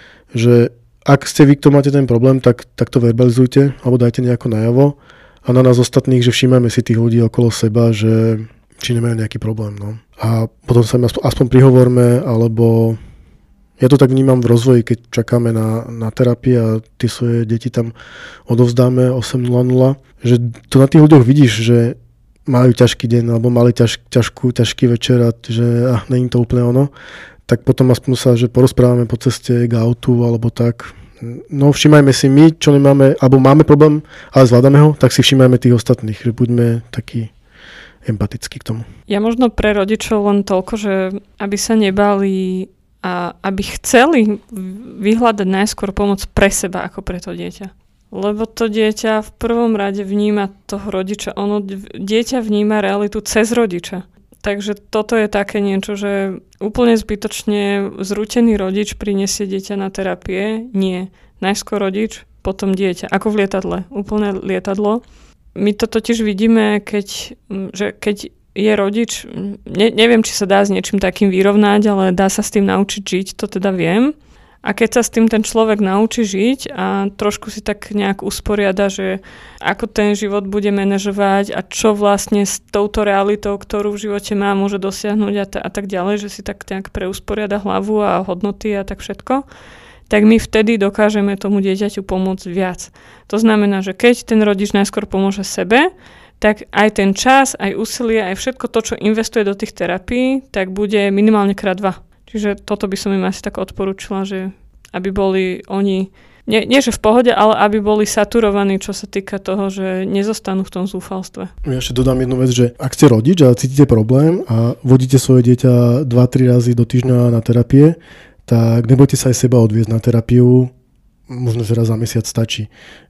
že ak ste vy, kto máte ten problém, tak, tak to verbalizujte, alebo dajte nejako najavo. A na nás ostatných, že všímajme si tých ľudí okolo seba, že či nemajú nejaký problém. No. A potom sa im aspoň, aspoň prihovorme, alebo ja to tak vnímam v rozvoji, keď čakáme na, na terapii a tie svoje deti tam odovzdáme osem nula nula, že to na tých ľuďoch vidíš, že majú ťažký deň, alebo mali ťaž, ťažkú, ťažký večer a že ah, není to úplne ono, tak potom aspoň sa, že porozprávame po ceste k autu, alebo tak. No všímajme si my, čo nemáme, alebo máme problém, ale zvládame ho, tak si všímajme tých ostatných, že buďme takí empatickí k tomu. Ja možno pre rodičov len toľko, že aby sa nebali a aby chceli vyhľadať najskôr pomoc pre seba ako pre to dieťa. Lebo to dieťa v prvom rade vníma toho rodiča. Ono, dieťa vníma realitu cez rodiča. Takže toto je také niečo, že úplne zbytočne zrútený rodič prinesie dieťa na terapie. Nie. Najskôr rodič, potom dieťa. Ako v lietadle. Úplne lietadlo. My to totiž vidíme, keď, že keď je rodič, ne, neviem, či sa dá s niečím takým vyrovnať, ale dá sa s tým naučiť žiť, to teda viem. A keď sa s tým ten človek naučí žiť a trošku si tak nejak usporiada, že ako ten život bude manažovať a čo vlastne s touto realitou, ktorú v živote má, môže dosiahnuť a, t- a tak ďalej, že si tak nejak preusporiada hlavu a hodnoty a tak všetko, tak my vtedy dokážeme tomu dieťaťu pomôcť viac. To znamená, že keď ten rodič najskôr pomôže sebe, tak aj ten čas, aj úsilie, aj všetko to, čo investuje do tých terapií, tak bude minimálne krát dva. Čiže toto by som im asi tak odporúčila, že aby boli oni, nie, nie že v pohode, ale aby boli saturovaní, čo sa týka toho, že nezostanú v tom zúfalstve. Ja ešte dodám jednu vec, že ak ste rodič a cítite problém a vodíte svoje dieťa dva tri razy do týždňa na terapie, tak nebojte sa aj seba odviezť na terapiu, možno, že raz za mesiac stačí.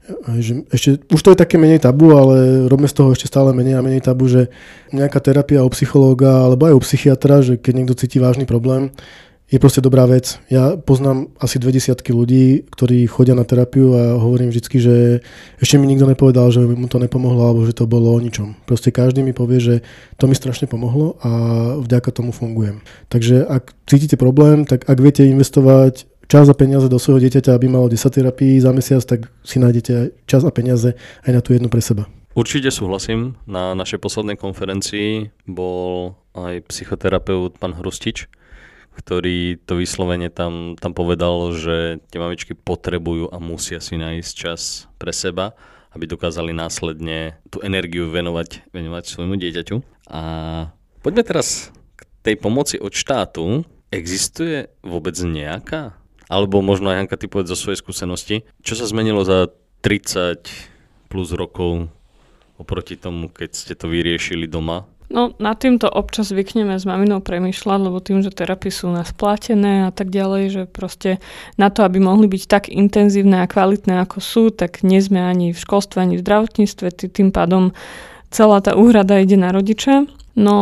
Ešte, už to je také menej tabu, ale robíme z toho ešte stále menej a menej tabu, že nejaká terapia u psychológa alebo aj u psychiatra, že keď niekto cíti vážny problém, je proste dobrá vec. Ja poznám asi dve desiatky ľudí, ktorí chodia na terapiu a hovorím vždycky, že ešte mi nikto nepovedal, že mu to nepomohlo alebo že to bolo o ničom. Proste každý mi povie, že to mi strašne pomohlo a vďaka tomu fungujem. Takže ak cítite problém, tak ak viete investovať čas a peniaze do svojho dieťaťa, aby malo desať terapií za mesiac, tak si nájdete čas a peniaze aj na tú jednu pre seba. Určite súhlasím. Na našej poslednej konferencii bol aj psychoterapeut pán Hrustič, ktorý to vyslovene tam, tam povedal, že tie mamičky potrebujú a musia si nájsť čas pre seba, aby dokázali následne tú energiu venovať, venovať svojmu dieťaťu. A poďme teraz k tej pomoci od štátu. Existuje vôbec nejaká? Alebo možno aj Hanka, ty povedz zo svojej skúsenosti. Čo sa zmenilo za tridsať plus rokov oproti tomu, keď ste to vyriešili doma? No, nad týmto občas zvykneme s maminou premýšľať, lebo tým, že terapie sú nás platené a tak ďalej, že proste na to, aby mohli byť tak intenzívne a kvalitné, ako sú, tak nie sme ani v školstve, ani v zdravotníctve, tým pádom celá tá úhrada ide na rodiče. No,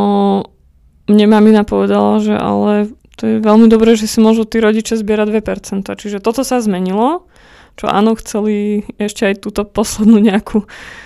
mne mamina povedala, že ale to je veľmi dobré, že si môžu tí rodiče zbierať dve percentá. Čiže toto sa zmenilo, čo áno, chceli ešte aj túto poslednú nejakú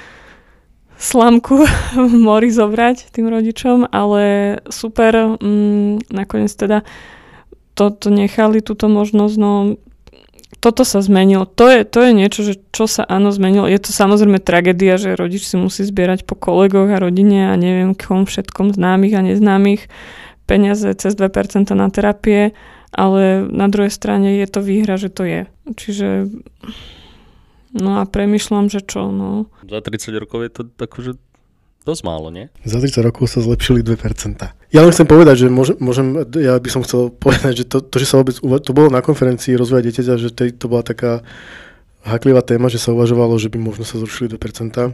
slamku v mori zobrať tým rodičom, ale super, mm, nakoniec teda toto nechali, túto možnosť, no toto sa zmenilo. To je, to je niečo, že čo sa áno zmenilo. Je to samozrejme tragédia, že rodič si musí zbierať po kolegoch a rodine a neviem kom všetkom známych a neznámych peniaze cez dve percentá na terapie, ale na druhej strane je to výhra, že to je. Čiže no a premýšľam, že čo, no. Za tridsať rokov je to akože Dosť málo, nie? Za tridsať rokov sa zlepšili dve percentá. Ja len chcem povedať, že môžem, môžem ja by som chcel povedať, že to, to že sa vôbec, to bolo na konferencii rozvoja dieťaťa, že tej, to bola taká haklivá téma, že sa uvažovalo, že by možno sa zrušili dve percentá.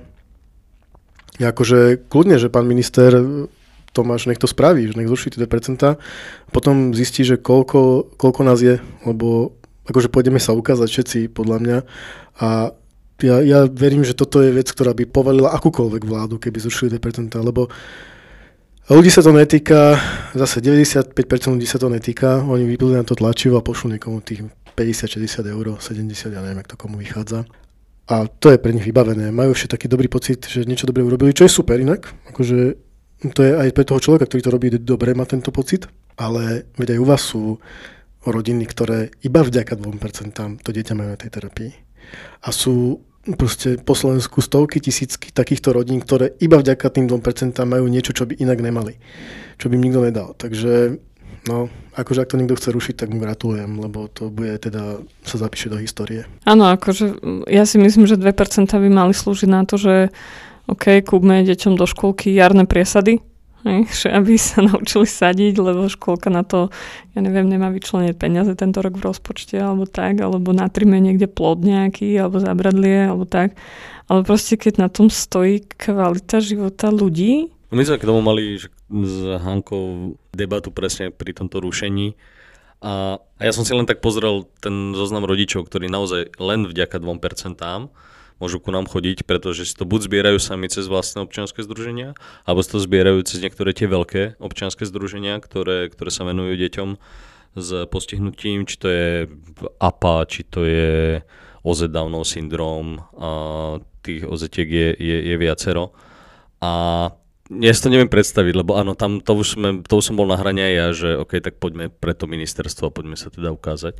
Akože kľudne, že pán minister Tomáš nech to spraví, že nech zruší tie dve percentá. Potom zistí, že koľko, koľko nás je, lebo akože pôjdeme sa ukázať všetci, podľa mňa. A ja, ja verím, že toto je vec, ktorá by povalila akúkoľvek vládu, keby zrušili dve percentá, lebo ľudí sa to netýka, zase deväťdesiatpäť percent ľudí sa to netýka, oni vypili na to tlačivo a pošlú niekomu tých päťdesiat šesťdesiat eur, sedemdesiat, ja neviem, jak to komu vychádza. A to je pre nich vybavené. Majú všetci taký dobrý pocit, že niečo dobre urobili, čo je super inak. Akože to je aj pre toho človeka, ktorý to robí dobre, má tento pocit. Ale veď aj u vás sú rodiny, ktoré iba vďaka dvom percentám to dieťa majú na tej terapii. A sú proste po Slovensku stovky tisícky takýchto rodín, ktoré iba vďaka tým dvom percentám majú niečo, čo by inak nemali. Čo by im nikto nedal. Takže no, akože ak to niekto chce rušiť, tak mu gratulujem, lebo to bude teda sa zapíše do histórie. Áno, akože ja si myslím, že dve percentá by mali slúžiť na to, že OK, kúpme deťom do škôlky jarné priesady, hej, že aby sa naučili sadiť, lebo škôlka na to, ja neviem, nemá vyčlenené peniaze tento rok v rozpočte, alebo tak, alebo natrime niekde plod nejaký, alebo zabradlie, alebo tak. Ale proste, keď na tom stojí kvalita života ľudí. My sme k tomu mali s Hankou debatu presne pri tomto rušení a, a ja som si len tak pozrel ten zoznam rodičov, ktorí naozaj len vďaka dvom percentám môžu ku nám chodiť, pretože si to buď zbierajú sami cez vlastné občianske združenia, alebo si to zbierajú cez niektoré tie veľké občianske združenia, ktoré, ktoré sa venujú deťom s postihnutím, či to je á pé á, či to je ó zet Downov syndrom, a tých ó zetiek je, je, je viacero. A ja si to neviem predstaviť, lebo áno, tam to už, sme, to už som bol na hrane aj ja, že OK, tak poďme pre to ministerstvo a poďme sa teda ukázať.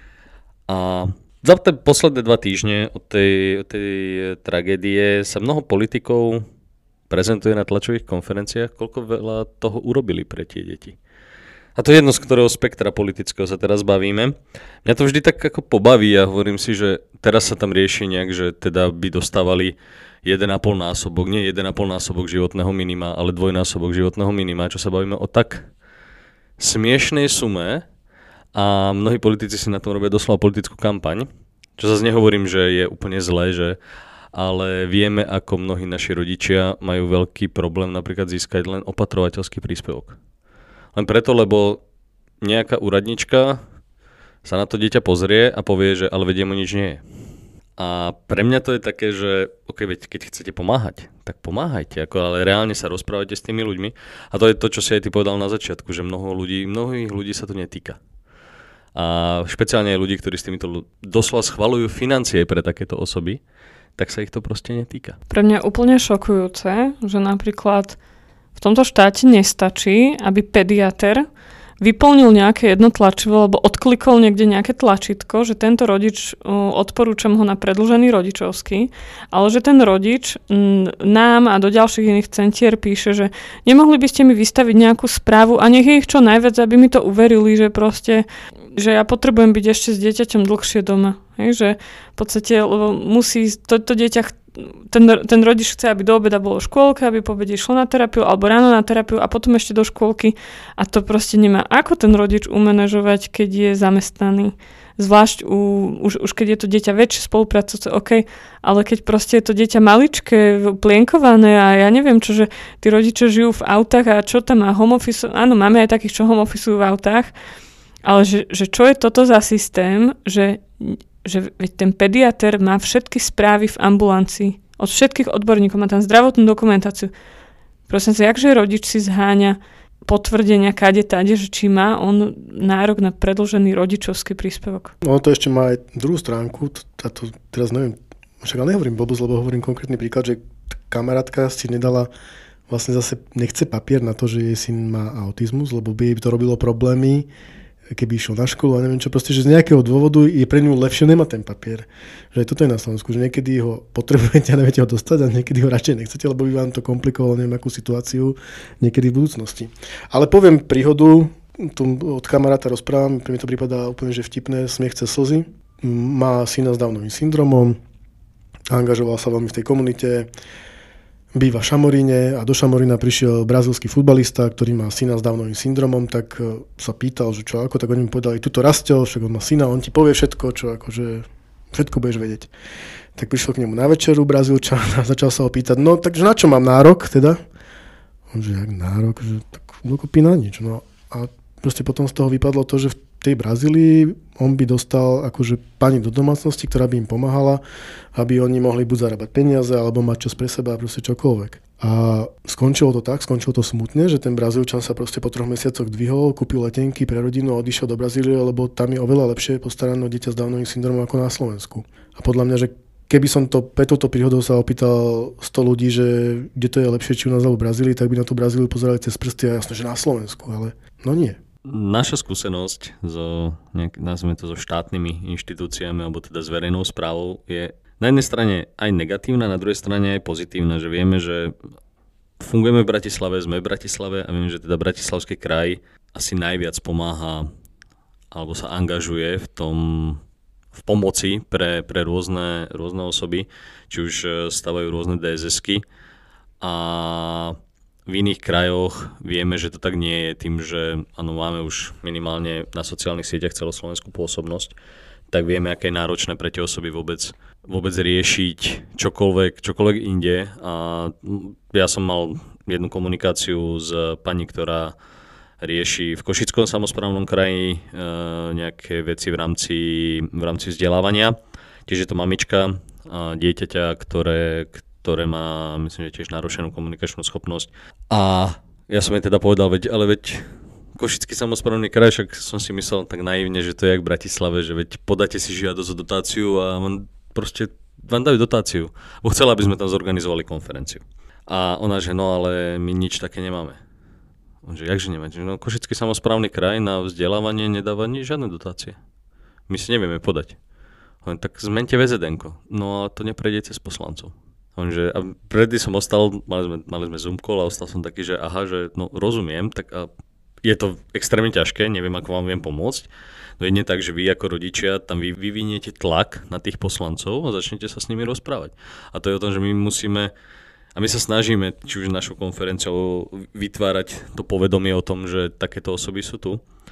A za tie posledné dva týždne od tej, od tej tragédie sa mnoho politikov prezentuje na tlačových konferenciách, koľko veľa toho urobili pre tie deti. A to je jedno, z ktorého spektra politického sa teraz bavíme. Mňa to vždy tak ako pobaví a hovorím si, že teraz sa tam rieši nejak, že teda by dostávali jeden a pol násobok, nie jeden a pol násobok životného minima, ale dvojnásobok životného minima, čo sa bavíme o tak smiešnej sume a mnohí politici si na tom robia doslova politickú kampaň, čo zase nehovorím, že je úplne zlé, že ale vieme, ako mnohí naši rodičia majú veľký problém napríklad získať len opatrovateľský príspevok. Len preto, lebo nejaká úradnička sa na to dieťa pozrie a povie, že ale vedie mu nič nie je. A pre mňa to je také, že ok, veď keď chcete pomáhať, tak pomáhajte, ako, ale reálne sa rozprávajte s tými ľuďmi. A to je to, čo si aj ty povedal na začiatku, že mnoho ľudí, mnohých ľudí sa to netýka. A špeciálne aj ľudí, ktorí s týmito doslova schvaľujú financie pre takéto osoby, tak sa ich to proste netýka. Pre mňa úplne šokujúce, že napríklad v tomto štáte nestačí, aby pediater vyplnil nejaké jedno tlačivo alebo odklikol niekde nejaké tlačítko, že tento rodič, odporúčam ho na predĺžený rodičovský, ale že ten rodič nám a do ďalších iných centier píše, že nemohli by ste mi vystaviť nejakú správu a nech je ich čo najviac, aby mi to uverili, že proste, že ja potrebujem byť ešte s dieťaťom dlhšie doma. Hej, že v podstate lebo musí to, to dieťa Ten, ten rodič chce, aby do obeda bolo škôlka, aby po obede išlo na terapiu, alebo ráno na terapiu a potom ešte do škôlky. A to proste nemá. Ako ten rodič umanéžovať, keď je zamestnaný? Zvlášť u, už, už keď je to dieťa väčšie spolupracujúce, OK, ale keď proste je to dieťa maličké, plienkované a ja neviem čo, že tí rodičia žijú v autách a čo tam má home office, áno, máme aj takých, čo home officeujú v autách, ale že, že čo je toto za systém, že že ten pediater má všetky správy v ambulancii od všetkých odborníkov, má tam zdravotnú dokumentáciu. Prosím sa, jakže rodič si zháňa potvrdenia kade tade, že či má on nárok na predĺžený rodičovský príspevok. No to ešte má aj druhú stránku, a to teraz neviem, však ale nehovorím blbosť, lebo hovorím konkrétny príklad, že kamarátka si nedala, vlastne zase nechce papier na to, že jej syn má autizmus, lebo by jej to robilo problémy, keby išiel na školu a neviem čo, proste, že z nejakého dôvodu je pre ňu lepšie nemať ten papier. Že aj toto je na Slovensku, že niekedy ho potrebujete a neviete ho dostať a niekedy ho radšej nechcete, lebo by vám to komplikovalo neviem akú situáciu niekedy v budúcnosti. Ale poviem príhodu, tu od kamaráta rozprávam, pre mňa to prípada úplne že vtipné, smiech cez slzy. Má syna s Downovým syndromom, angažoval sa veľmi v tej komunite, býva v Šamoríne a do Šamorína prišiel brazílsky futbalista, ktorý má syna s Downovým syndromom, tak sa pýtal, že čo ako, tak oni mi povedali, tuto Rastio, však on má syna, on ti povie všetko, čo akože všetko budeš vedieť. Tak prišiel k nemu na večeru Brazílčan a začal sa ho pýtať, no takže na čo mám nárok teda? On že jak nárok, že tak dokopy na nič. No a proste potom z toho vypadlo to, že v tej Brazílii on by dostal akože pani do domácnosti, ktorá by im pomáhala, aby oni mohli buď zarábať peniaze, alebo mať čas pre seba, proste čokoľvek. A skončilo to tak, skončilo to smutne, že ten Brazílčan sa proste po troch mesiacoch dvihol, kúpil letenky pre rodinu a odišiel do Brazílie, lebo tam je oveľa lepšie postarané o dieťa s Downovým syndromom ako na Slovensku. A podľa mňa, že keby som to pre touto príhodou sa opýtal sto ľudí, že kde to je lepšie, či u nás alebo v Brazílii, tak by na tú Brazíliu pozerali cez prsty a jasné, že na Slovensku, ale no nie. Naša skúsenosť so, nejak, nazvime to, so štátnymi inštitúciami alebo teda s verejnou správou je na jednej strane aj negatívna, na druhej strane aj pozitívna, že vieme, že fungujeme v Bratislave, sme v Bratislave a vieme, že teda Bratislavský kraj asi najviac pomáha alebo sa angažuje v tom, v pomoci pre, pre rôzne, rôzne osoby, či už stavajú rôzne dé es esky a v iných krajoch vieme, že to tak nie je tým, že áno, máme už minimálne na sociálnych sieťach celoslovenskú pôsobnosť, tak vieme, aké je náročné pre tie osoby vôbec, vôbec riešiť čokoľvek, čokoľvek inde. A ja som mal jednu komunikáciu s pani, ktorá rieši v Košickom samosprávnom kraji e, nejaké veci v rámci, v rámci vzdelávania. Tiež je to mamička a dieťaťa, ktoré ktoré má, myslím, že tiež narušenú komunikačnú schopnosť. A ja som jej teda povedal, veď, ale veď Košický samosprávny kraj, však som si myslel tak naivne, že to je jak v Bratislave, že veď podáte si žiadosť o dotáciu a vám proste vám dajú dotáciu. Bo chcela, aby sme tam zorganizovali konferenciu. A ona, že no, ale my nič také nemáme. On že, jakže nemáte? No, Košický samosprávny kraj na vzdelávanie nedáva ni žiadne dotácie. My si nevieme podať. Len tak zmente vé zet enko. No a to neprejde cez poslancov. že, a predtým som ostal, mali sme, mali sme Zoom call a ostal som taký, že aha, že no rozumiem, tak a je to extrémne ťažké, neviem, ako vám viem pomôcť. No jedne tak, že vy ako rodičia tam vy vyviniete tlak na tých poslancov a začnete sa s nimi rozprávať. A to je o tom, že my musíme, a my sa snažíme, či už našou konferenciou, vytvárať to povedomie o tom, že takéto osoby sú tu,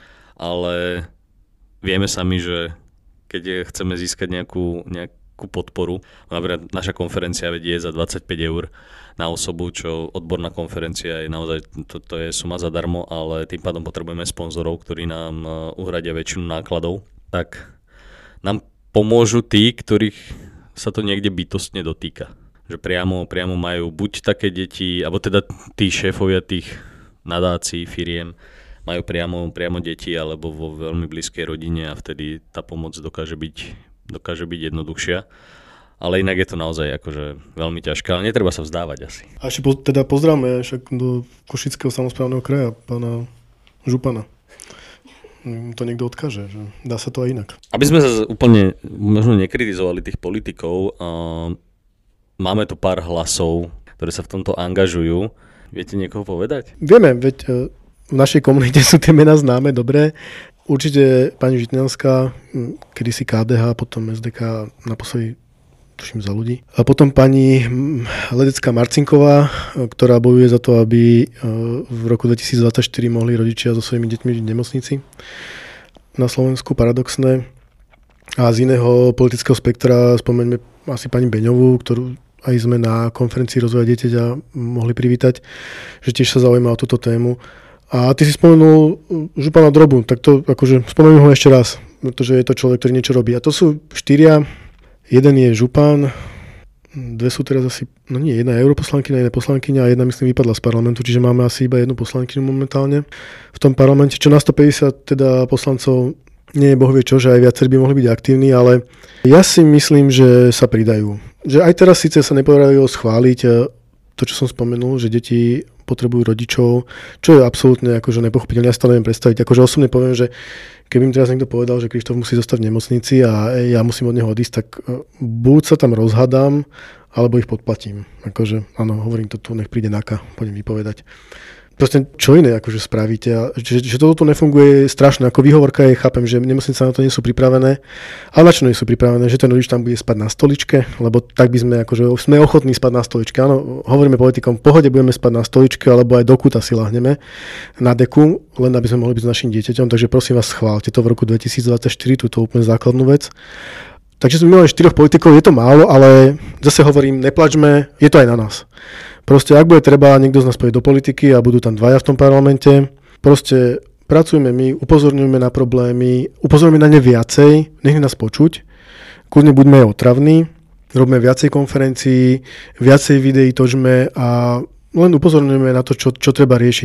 ale vieme sami, že keď chceme získať nejakú, nejakú podporu, napríklad naša konferencia vedie za dvadsaťpäť eur na osobu, čo odborná konferencia je naozaj, to, to je suma zadarmo, ale tým pádom potrebujeme sponzorov, ktorí nám uhradia väčšinu nákladov, tak nám pomôžu tí, ktorých sa to niekde bytostne dotýka. Že priamo, priamo majú buď také deti, alebo teda tí šéfovia tých nadácií, firiem, majú priamo, priamo deti alebo vo veľmi blízkej rodine a vtedy tá pomoc dokáže byť, dokáže byť jednoduchšia. Ale inak je to naozaj akože veľmi ťažké, ale netreba sa vzdávať asi. A ešte po, teda pozdravme však do Košického samosprávneho kraja, pána župana. To niekto odkáže, že dá sa to aj inak. Aby sme sa úplne možno nekritizovali tých politikov, uh, máme tu pár hlasov, ktoré sa v tomto angažujú. Viete niekoho povedať? Vieme, veď v našej komunite sú tie mená známe, dobré. Určite pani Žitňanská, kedysi ká dé há, potom es dé ká, naposledy tuším za ľudí. A potom pani Ledecká Marcinková, ktorá bojuje za to, aby v roku dvetisícdvadsaťštyri mohli rodičia so svojimi deťmi žiť v nemocnici na Slovensku, paradoxné. A z iného politického spektra spomeňme asi pani Beňovú, ktorú aj sme na konferencii rozvoja dieťaťa mohli privítať, že tiež sa zaujíma o túto tému. A ty si spomenul župana Drobu, tak to akože spomenul ho ešte raz, pretože je to človek, ktorý niečo robí. A to sú štyria. Jeden je župan, dve sú teraz asi, no nie, jedna je europoslankyňa, jedna poslankyňa a jedna myslím vypadla z parlamentu, čiže máme asi iba jednu poslankyňu momentálne v tom parlamente, čo na stopäťdesiat teda poslancov nie je bohvie čo, že aj viacerí by mohli byť aktívni, ale ja si myslím, že sa pridajú. Že aj teraz síce sa nepodarilo schváliť to, čo som spomenul, že deti potrebujú rodičov, čo je absolútne akože nepochopiteľné, ja si to neviem predstaviť. Akože osobne poviem, že keby mi teraz niekto povedal, že Krištof musí zostať v nemocnici a ja musím od neho odísť, tak buď sa tam rozhadám, alebo ich podplatím. Akože, áno, hovorím to tu, nech príde Naka, poďme vypovedať. proste čo iné akože spravíte. A že, že toto tu nefunguje je strašné. Ako výhovorka je, chápem, že nemocnice na to nie sú pripravené, ale na čo nie sú pripravené, že ten rodič tam bude spať na stoličke, lebo tak by sme akože sme ochotní spať na stoličke. Áno, hovoríme politikom, v pohode budeme spať na stoličke, alebo aj do kúta si lahneme na deku, len aby sme mohli byť s našim dieťaťom. Takže prosím vás, schválte to v roku dvetisícdvadsaťštyri, túto úplne základnú vec. Takže sme mali štyroch politikov, je to málo, ale zase hovorím, neplačme, je to aj na nás. Proste, ak bude treba, niekto z nás pôjde do politiky a budú tam dvaja v tom parlamente, proste pracujeme my, upozorňujeme na problémy, upozorňujeme na ne viacej, nech nás počuť, kľudne buďme aj otravní, robíme viacej konferencií, viacej videí točme a len upozorňujeme na to, čo, čo treba riešiť.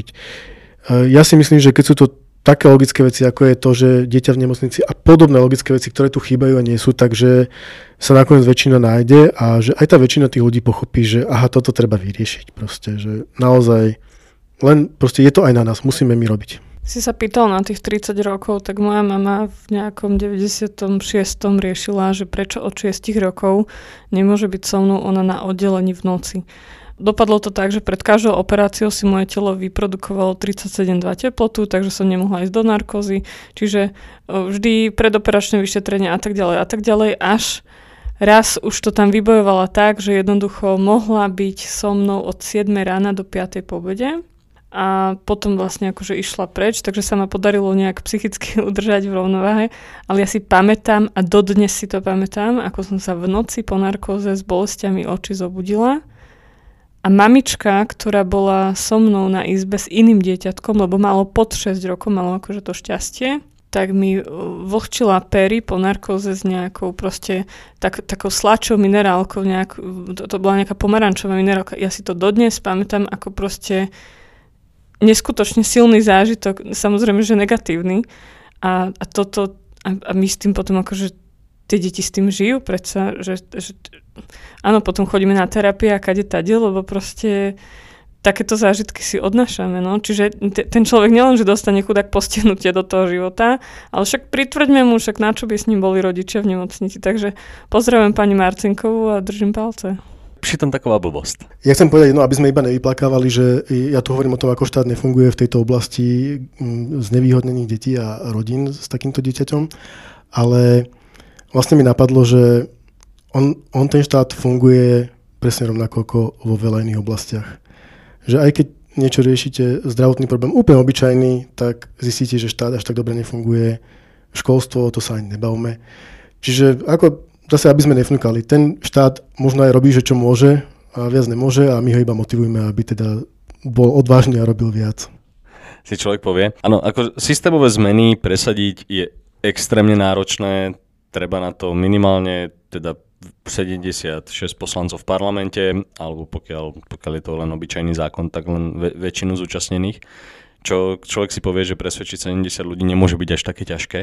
Ja si myslím, že keď sú to také logické veci, ako je to, že dieťa v nemocnici a podobné logické veci, ktoré tu chýbajú a nie sú, takže sa nakoniec väčšina nájde a že aj tá väčšina tých ľudí pochopí, že aha, toto treba vyriešiť proste, že naozaj len proste je to aj na nás, musíme my robiť. Si sa pýtal na tých tridsať rokov, tak moja mama v nejakom deväťdesiatom šiestom riešila, že prečo od šesť rokov nemôže byť so mnou ona na oddelení v noci. Dopadlo to tak, že pred každou operáciou si moje telo vyprodukovalo tridsaťsedem celá dva teplotu, takže som nemohla ísť do narkózy. Čiže vždy predoperačné vyšetrenie a tak ďalej a tak ďalej, až raz už to tam vybojovala tak, že jednoducho mohla byť so mnou od siedmej rána do piatej po obede a potom vlastne akože išla preč, takže sa ma podarilo nejak psychicky udržať v rovnováhe, ale ja si pamätám a dodnes si to pamätám, ako som sa v noci po narkóze s bolestiami očí zobudila. A mamička, ktorá bola so mnou na izbe s iným dieťatkom, lebo malo pod šesť rokov, malo akože to šťastie, tak mi vlhčila pery po narkóze s nejakou proste tak, takou slačou minerálkou, nejak, to, to bola nejaká pomarančová minerálka. Ja si to dodnes pamätám ako proste neskutočne silný zážitok, samozrejme, že negatívny. A, a toto, a, a my s tým potom akože tie deti s tým žijú, predsa, že, že áno, potom chodíme na terapie a kade tade, lebo proste takéto zážitky si odnášame, no. Čiže t- ten človek nielen, že dostane chudák postihnutie do toho života, ale však pritvrďme mu, však na čo by s ním boli rodičia v nemocnici. Takže pozdravujem pani Marcinkovú a držím palce. Pritom taková blbosť. Ja chcem povedať, no, aby sme iba nevyplakávali, že ja tu hovorím o tom, ako štát nefunguje v tejto oblasti znevýhodnených detí a rodín s takýmto dieťaťom, ale vlastne mi napadlo, že on, on ten štát funguje presne rovnako ako vo veľa iných oblastiach. Že aj keď niečo riešite, zdravotný problém úplne obyčajný, tak zistíte, že štát až tak dobre nefunguje. Školstvo, to sa ani nebavme. Čiže ako zase, aby sme nefnúkali, ten štát možno aj robí, že čo môže a viac nemôže a my ho iba motivujeme, aby teda bol odvážny a robil viac. Si človek povie. Áno, ako systémové zmeny presadiť je extrémne náročné. Treba na to minimálne teda sedemdesiatšesť poslancov v parlamente, alebo pokiaľ, pokiaľ je to len obyčajný zákon, tak len ve, väčšinu zúčastnených. Čo človek si povie, že presvedčiť sedemdesiat ľudí nemôže byť až také ťažké.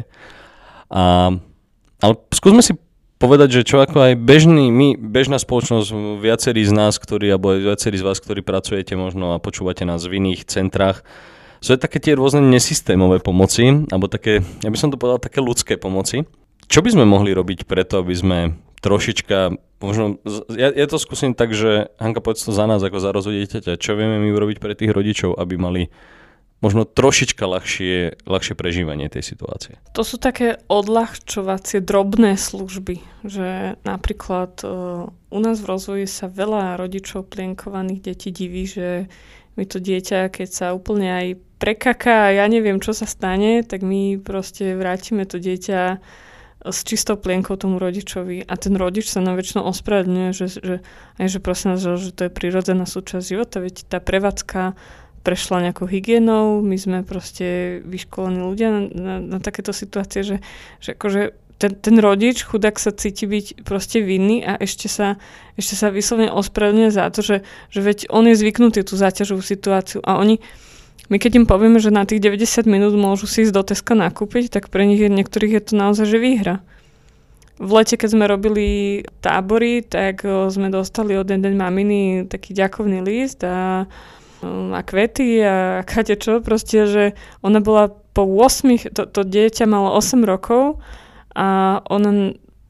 A, ale skúsme si povedať, že čo ako aj bežný, my, bežná spoločnosť, viacerí z nás, ktorí, alebo aj viacerí z vás, ktorí pracujete možno a počúvate nás v iných centrách, sú také tie rôzne nesystémové pomoci, alebo také, ja by som to povedal, také ľudské pomoci. Čo by sme mohli robiť preto, aby sme trošička, možno, ja, ja to skúsim tak, že Hanka, povedz to za nás, ako za rozvoj dieťaťa, čo vieme my urobiť pre tých rodičov, aby mali možno trošička ľahšie, ľahšie prežívanie tej situácie. To sú také odľahčovacie drobné služby, že napríklad uh, u nás v rozvoji sa veľa rodičov plienkovaných detí diví, že my to dieťa, keď sa úplne aj prekaká a ja neviem, čo sa stane, tak my proste vrátime to dieťa s čistou plienkou tomu rodičovi a ten rodič sa nám väčšinou ospravedlňuje, že, že, aj, že prosím nás, že to je prirodzená súčasť života, veď tá prevádzka prešla nejakou hygienou, my sme proste vyškolení ľudia na, na, na takéto situácie, že, že akože ten, ten rodič, chudák sa cíti byť proste vinný a ešte sa, ešte sa vyslovene ospravedlňuje za to, že, že veď on je zvyknutý tú záťažovú situáciu a oni, my keď im povieme, že na tých deväťdesiat minút môžu si ísť do Teska nakúpiť, tak pre nich je, niektorých je to naozaj že výhra. V lete, keď sme robili tábory, tak o, sme dostali od den deň maminy taký ďakovný list a a kvety a kadečo, proste, že ona bola po ôsmich, to, to dieťa malo osem rokov a ona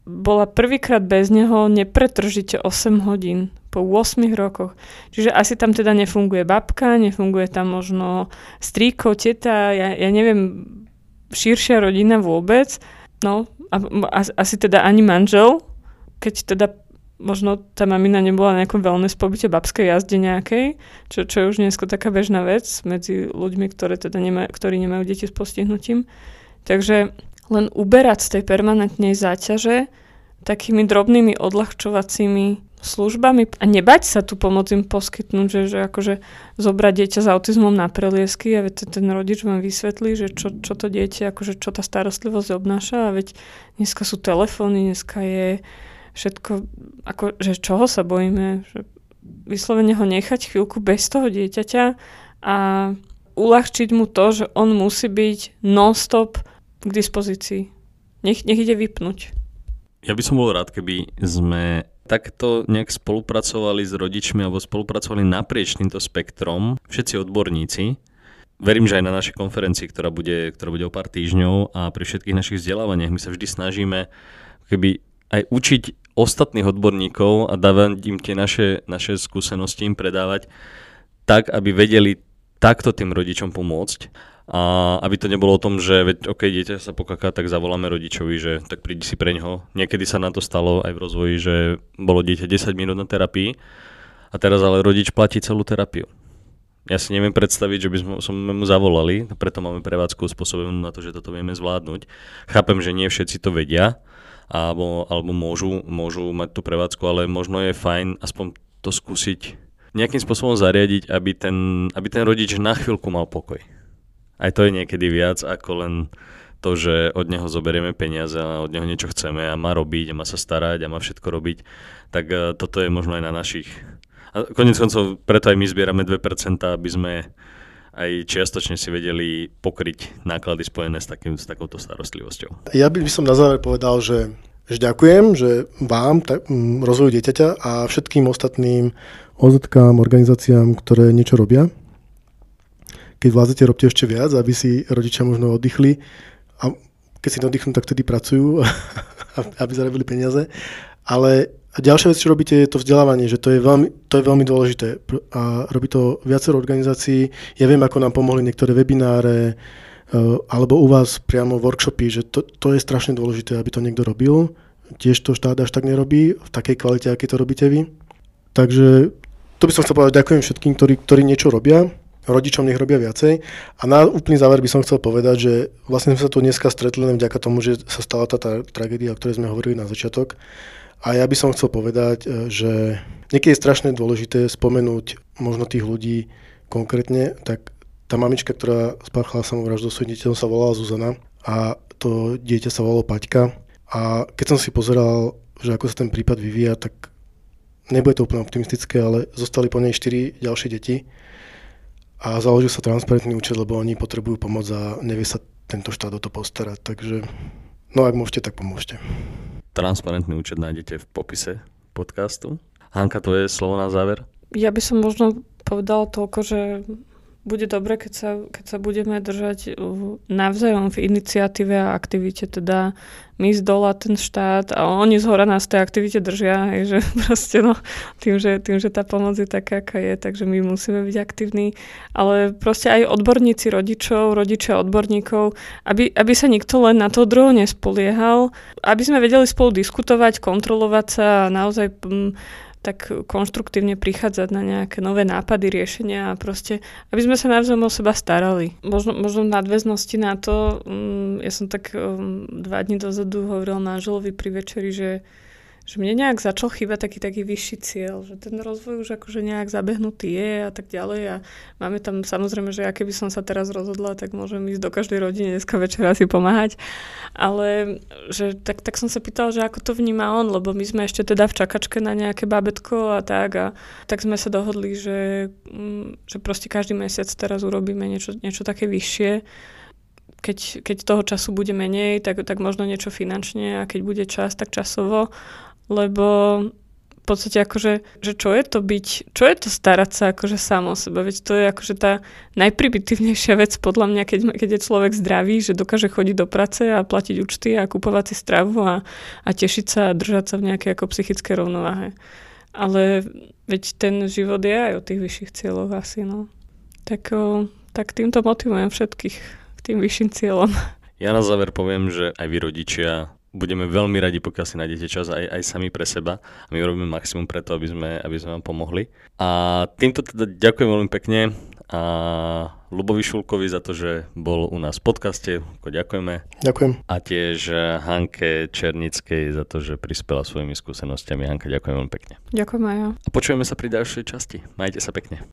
bola prvýkrát bez neho nepretržite osem hodín po ôsmich rokoch. Čiže asi tam teda nefunguje babka, nefunguje tam možno strýko, teta, ja, ja neviem, širšia rodina vôbec. No, a, a, asi teda ani manžel, keď teda možno tá mamina nebola na nejakom wellness pobyte babskej jazde nejakej, čo, čo je už dneska taká bežná vec medzi ľuďmi, ktoré teda nemaj, ktorí nemajú deti s postihnutím. Takže len uberať z tej permanentnej záťaže takými drobnými odľahčovacími službami a nebať sa tú pomoc im poskytnúť, že, že akože zobrať dieťa s autizmom na preliesky a veď ten rodič vám vysvetlí, že čo, čo to dieťa, akože čo tá starostlivosť obnáša a veď dneska sú telefóny, dneska je všetko, ako, že čoho sa bojíme, že vyslovene ho nechať chvíľku bez toho dieťaťa a uľahčiť mu to, že on musí byť non-stop k dispozícii. Nech, nech ide vypnúť. Ja by som bol rád, keby sme takto nejak spolupracovali s rodičmi alebo spolupracovali naprieč týmto spektrom, všetci odborníci. Verím, že aj na našej konferencii, ktorá bude, ktorá bude o pár týždňov a pri všetkých našich vzdelávaniach my sa vždy snažíme keby aj učiť ostatných odborníkov a dávať im tie naše, naše skúsenosti im predávať tak, aby vedeli takto tým rodičom pomôcť. A aby to nebolo o tom, že veď ok, dieťa sa pokaká, tak zavoláme rodičovi, že tak prídi si preňho. Niekedy sa nám to stalo aj v rozvoji, že bolo dieťa desať minút na terapii a teraz ale rodič platí celú terapiu. Ja si neviem predstaviť, že by sme, sme mu zavolali, preto máme prevádzku spôsobenú na to, že toto vieme zvládnuť. Chápem, že nie všetci to vedia alebo, alebo môžu, môžu mať tú prevádzku, ale možno je fajn aspoň to skúsiť nejakým spôsobom zariadiť, aby ten, aby ten rodič na chvíľku mal pokoj. Aj to je niekedy viac ako len to, že od neho zoberieme peniaze a od neho niečo chceme a má robiť a má sa starať a má všetko robiť. Tak uh, toto je možno aj na našich. A koniec koncov, preto aj my zbierame dve percentá, aby sme aj čiastočne si vedeli pokryť náklady spojené s, takým, s takouto starostlivosťou. Ja by som na záver povedal, že, že ďakujem, že vám, tak, rozvoju dieťaťa a všetkým ostatným ó zet kám, organizáciám, ktoré niečo robia. Keď vládzete, robte ešte viac, aby si rodičia možno oddychli a keď si oddychnú, tak vtedy pracujú, aby zarobili peniaze. Ale ďalšia vec, čo robíte, je to vzdelávanie, že to je veľmi, to je veľmi dôležité a robí to viacero organizácií. Ja viem, ako nám pomohli niektoré webináre alebo u vás priamo workshopy, že to, to je strašne dôležité, aby to niekto robil. Tiež to štát až tak nerobí v takej kvalite, aký to robíte vy. Takže to by som chcel povedať, ďakujem všetkým, ktorí, ktorí niečo robia. Rodičom nech robia viacej. A na úplný záver by som chcel povedať, že vlastne sme sa tu dneska stretli len vďaka tomu, že sa stala tá, tá tragédia, o ktorej sme hovorili na začiatok. A ja by som chcel povedať, že niekedy je strašne dôležité spomenúť možno tých ľudí konkrétne. Tak tá mamička, ktorá spáchala samovraždu svojím dieťaťom, sa volala Zuzana a to dieťa sa volalo Paťka. A keď som si pozeral, že ako sa ten prípad vyvíja, tak nebude to úplne optimistické, ale zostali po nej štyri ďalšie deti. A založil sa transparentný účet, lebo oni potrebujú pomoc a nevie sa tento štát o to postarať. Takže, no ak môžete, tak pomôžte. Transparentný účet nájdete v popise podcastu. Hanka, to je slovo na záver? Ja by som možno povedala toľko, že bude dobre, keď sa, keď sa budeme držať navzájom v iniciatíve a aktivite, teda my z dola ten štát a oni z hora nás tej aktivite držia, hej, že proste no, tým že, tým, že tá pomoc je taká, aká je, takže my musíme byť aktívni, ale proste aj odborníci rodičov, rodičia odborníkov, aby, aby sa nikto len na toho druhého nespoliehal, aby sme vedeli spolu diskutovať, kontrolovať sa a naozaj m, tak konštruktívne prichádzať na nejaké nové nápady, riešenia a proste, aby sme sa navzájom o seba starali. Možno, možno v nadväznosti na to, um, ja som tak um, dva dní dozadu hovorila manželovi pri večeri, že že mne nejak začal chýbať taký taký vyšší cieľ, že ten rozvoj už akože nejak zabehnutý je a tak ďalej a máme tam samozrejme, že ja keby som sa teraz rozhodla, tak môžem ísť do každej rodiny dneska večera si pomáhať, ale že tak, tak som sa pýtala, že ako to vníma on, lebo my sme ešte teda v čakačke na nejaké bábätko a tak a tak sme sa dohodli, že, že proste každý mesiac teraz urobíme niečo, niečo také vyššie. Keď, keď toho času bude menej, tak, tak možno niečo finančne a keď bude čas, tak časovo. Lebo v podstate akože, že čo je to byť, čo je to starať sa akože sám o seba, veď to je akože tá najprimitívnejšia vec podľa mňa, keď, keď je človek zdravý, že dokáže chodiť do práce a platiť účty a kupovať si stravu a, a tešiť sa a držať sa v nejakej ako psychické rovnováhe. Ale veď ten život je aj o tých vyšších cieľoch asi, no. Tak, o, tak týmto motivujem všetkých k tým vyšším cieľom. Ja na záver poviem, že aj vy rodičia budeme veľmi radi, pokiaľ si nájdete čas aj, aj sami pre seba. A my robíme maximum preto, aby sme, aby sme vám pomohli. A týmto teda ďakujem veľmi pekne a Ľubovi Šulkovi za to, že bol u nás v podcaste. Ďakujeme. Ďakujem. A tiež Hanke Černickej za to, že prispela svojimi skúsenostiami. Hanka, ďakujem veľmi pekne. Ďakujem aj ja. A počujeme sa pri ďalšej časti. Majte sa pekne.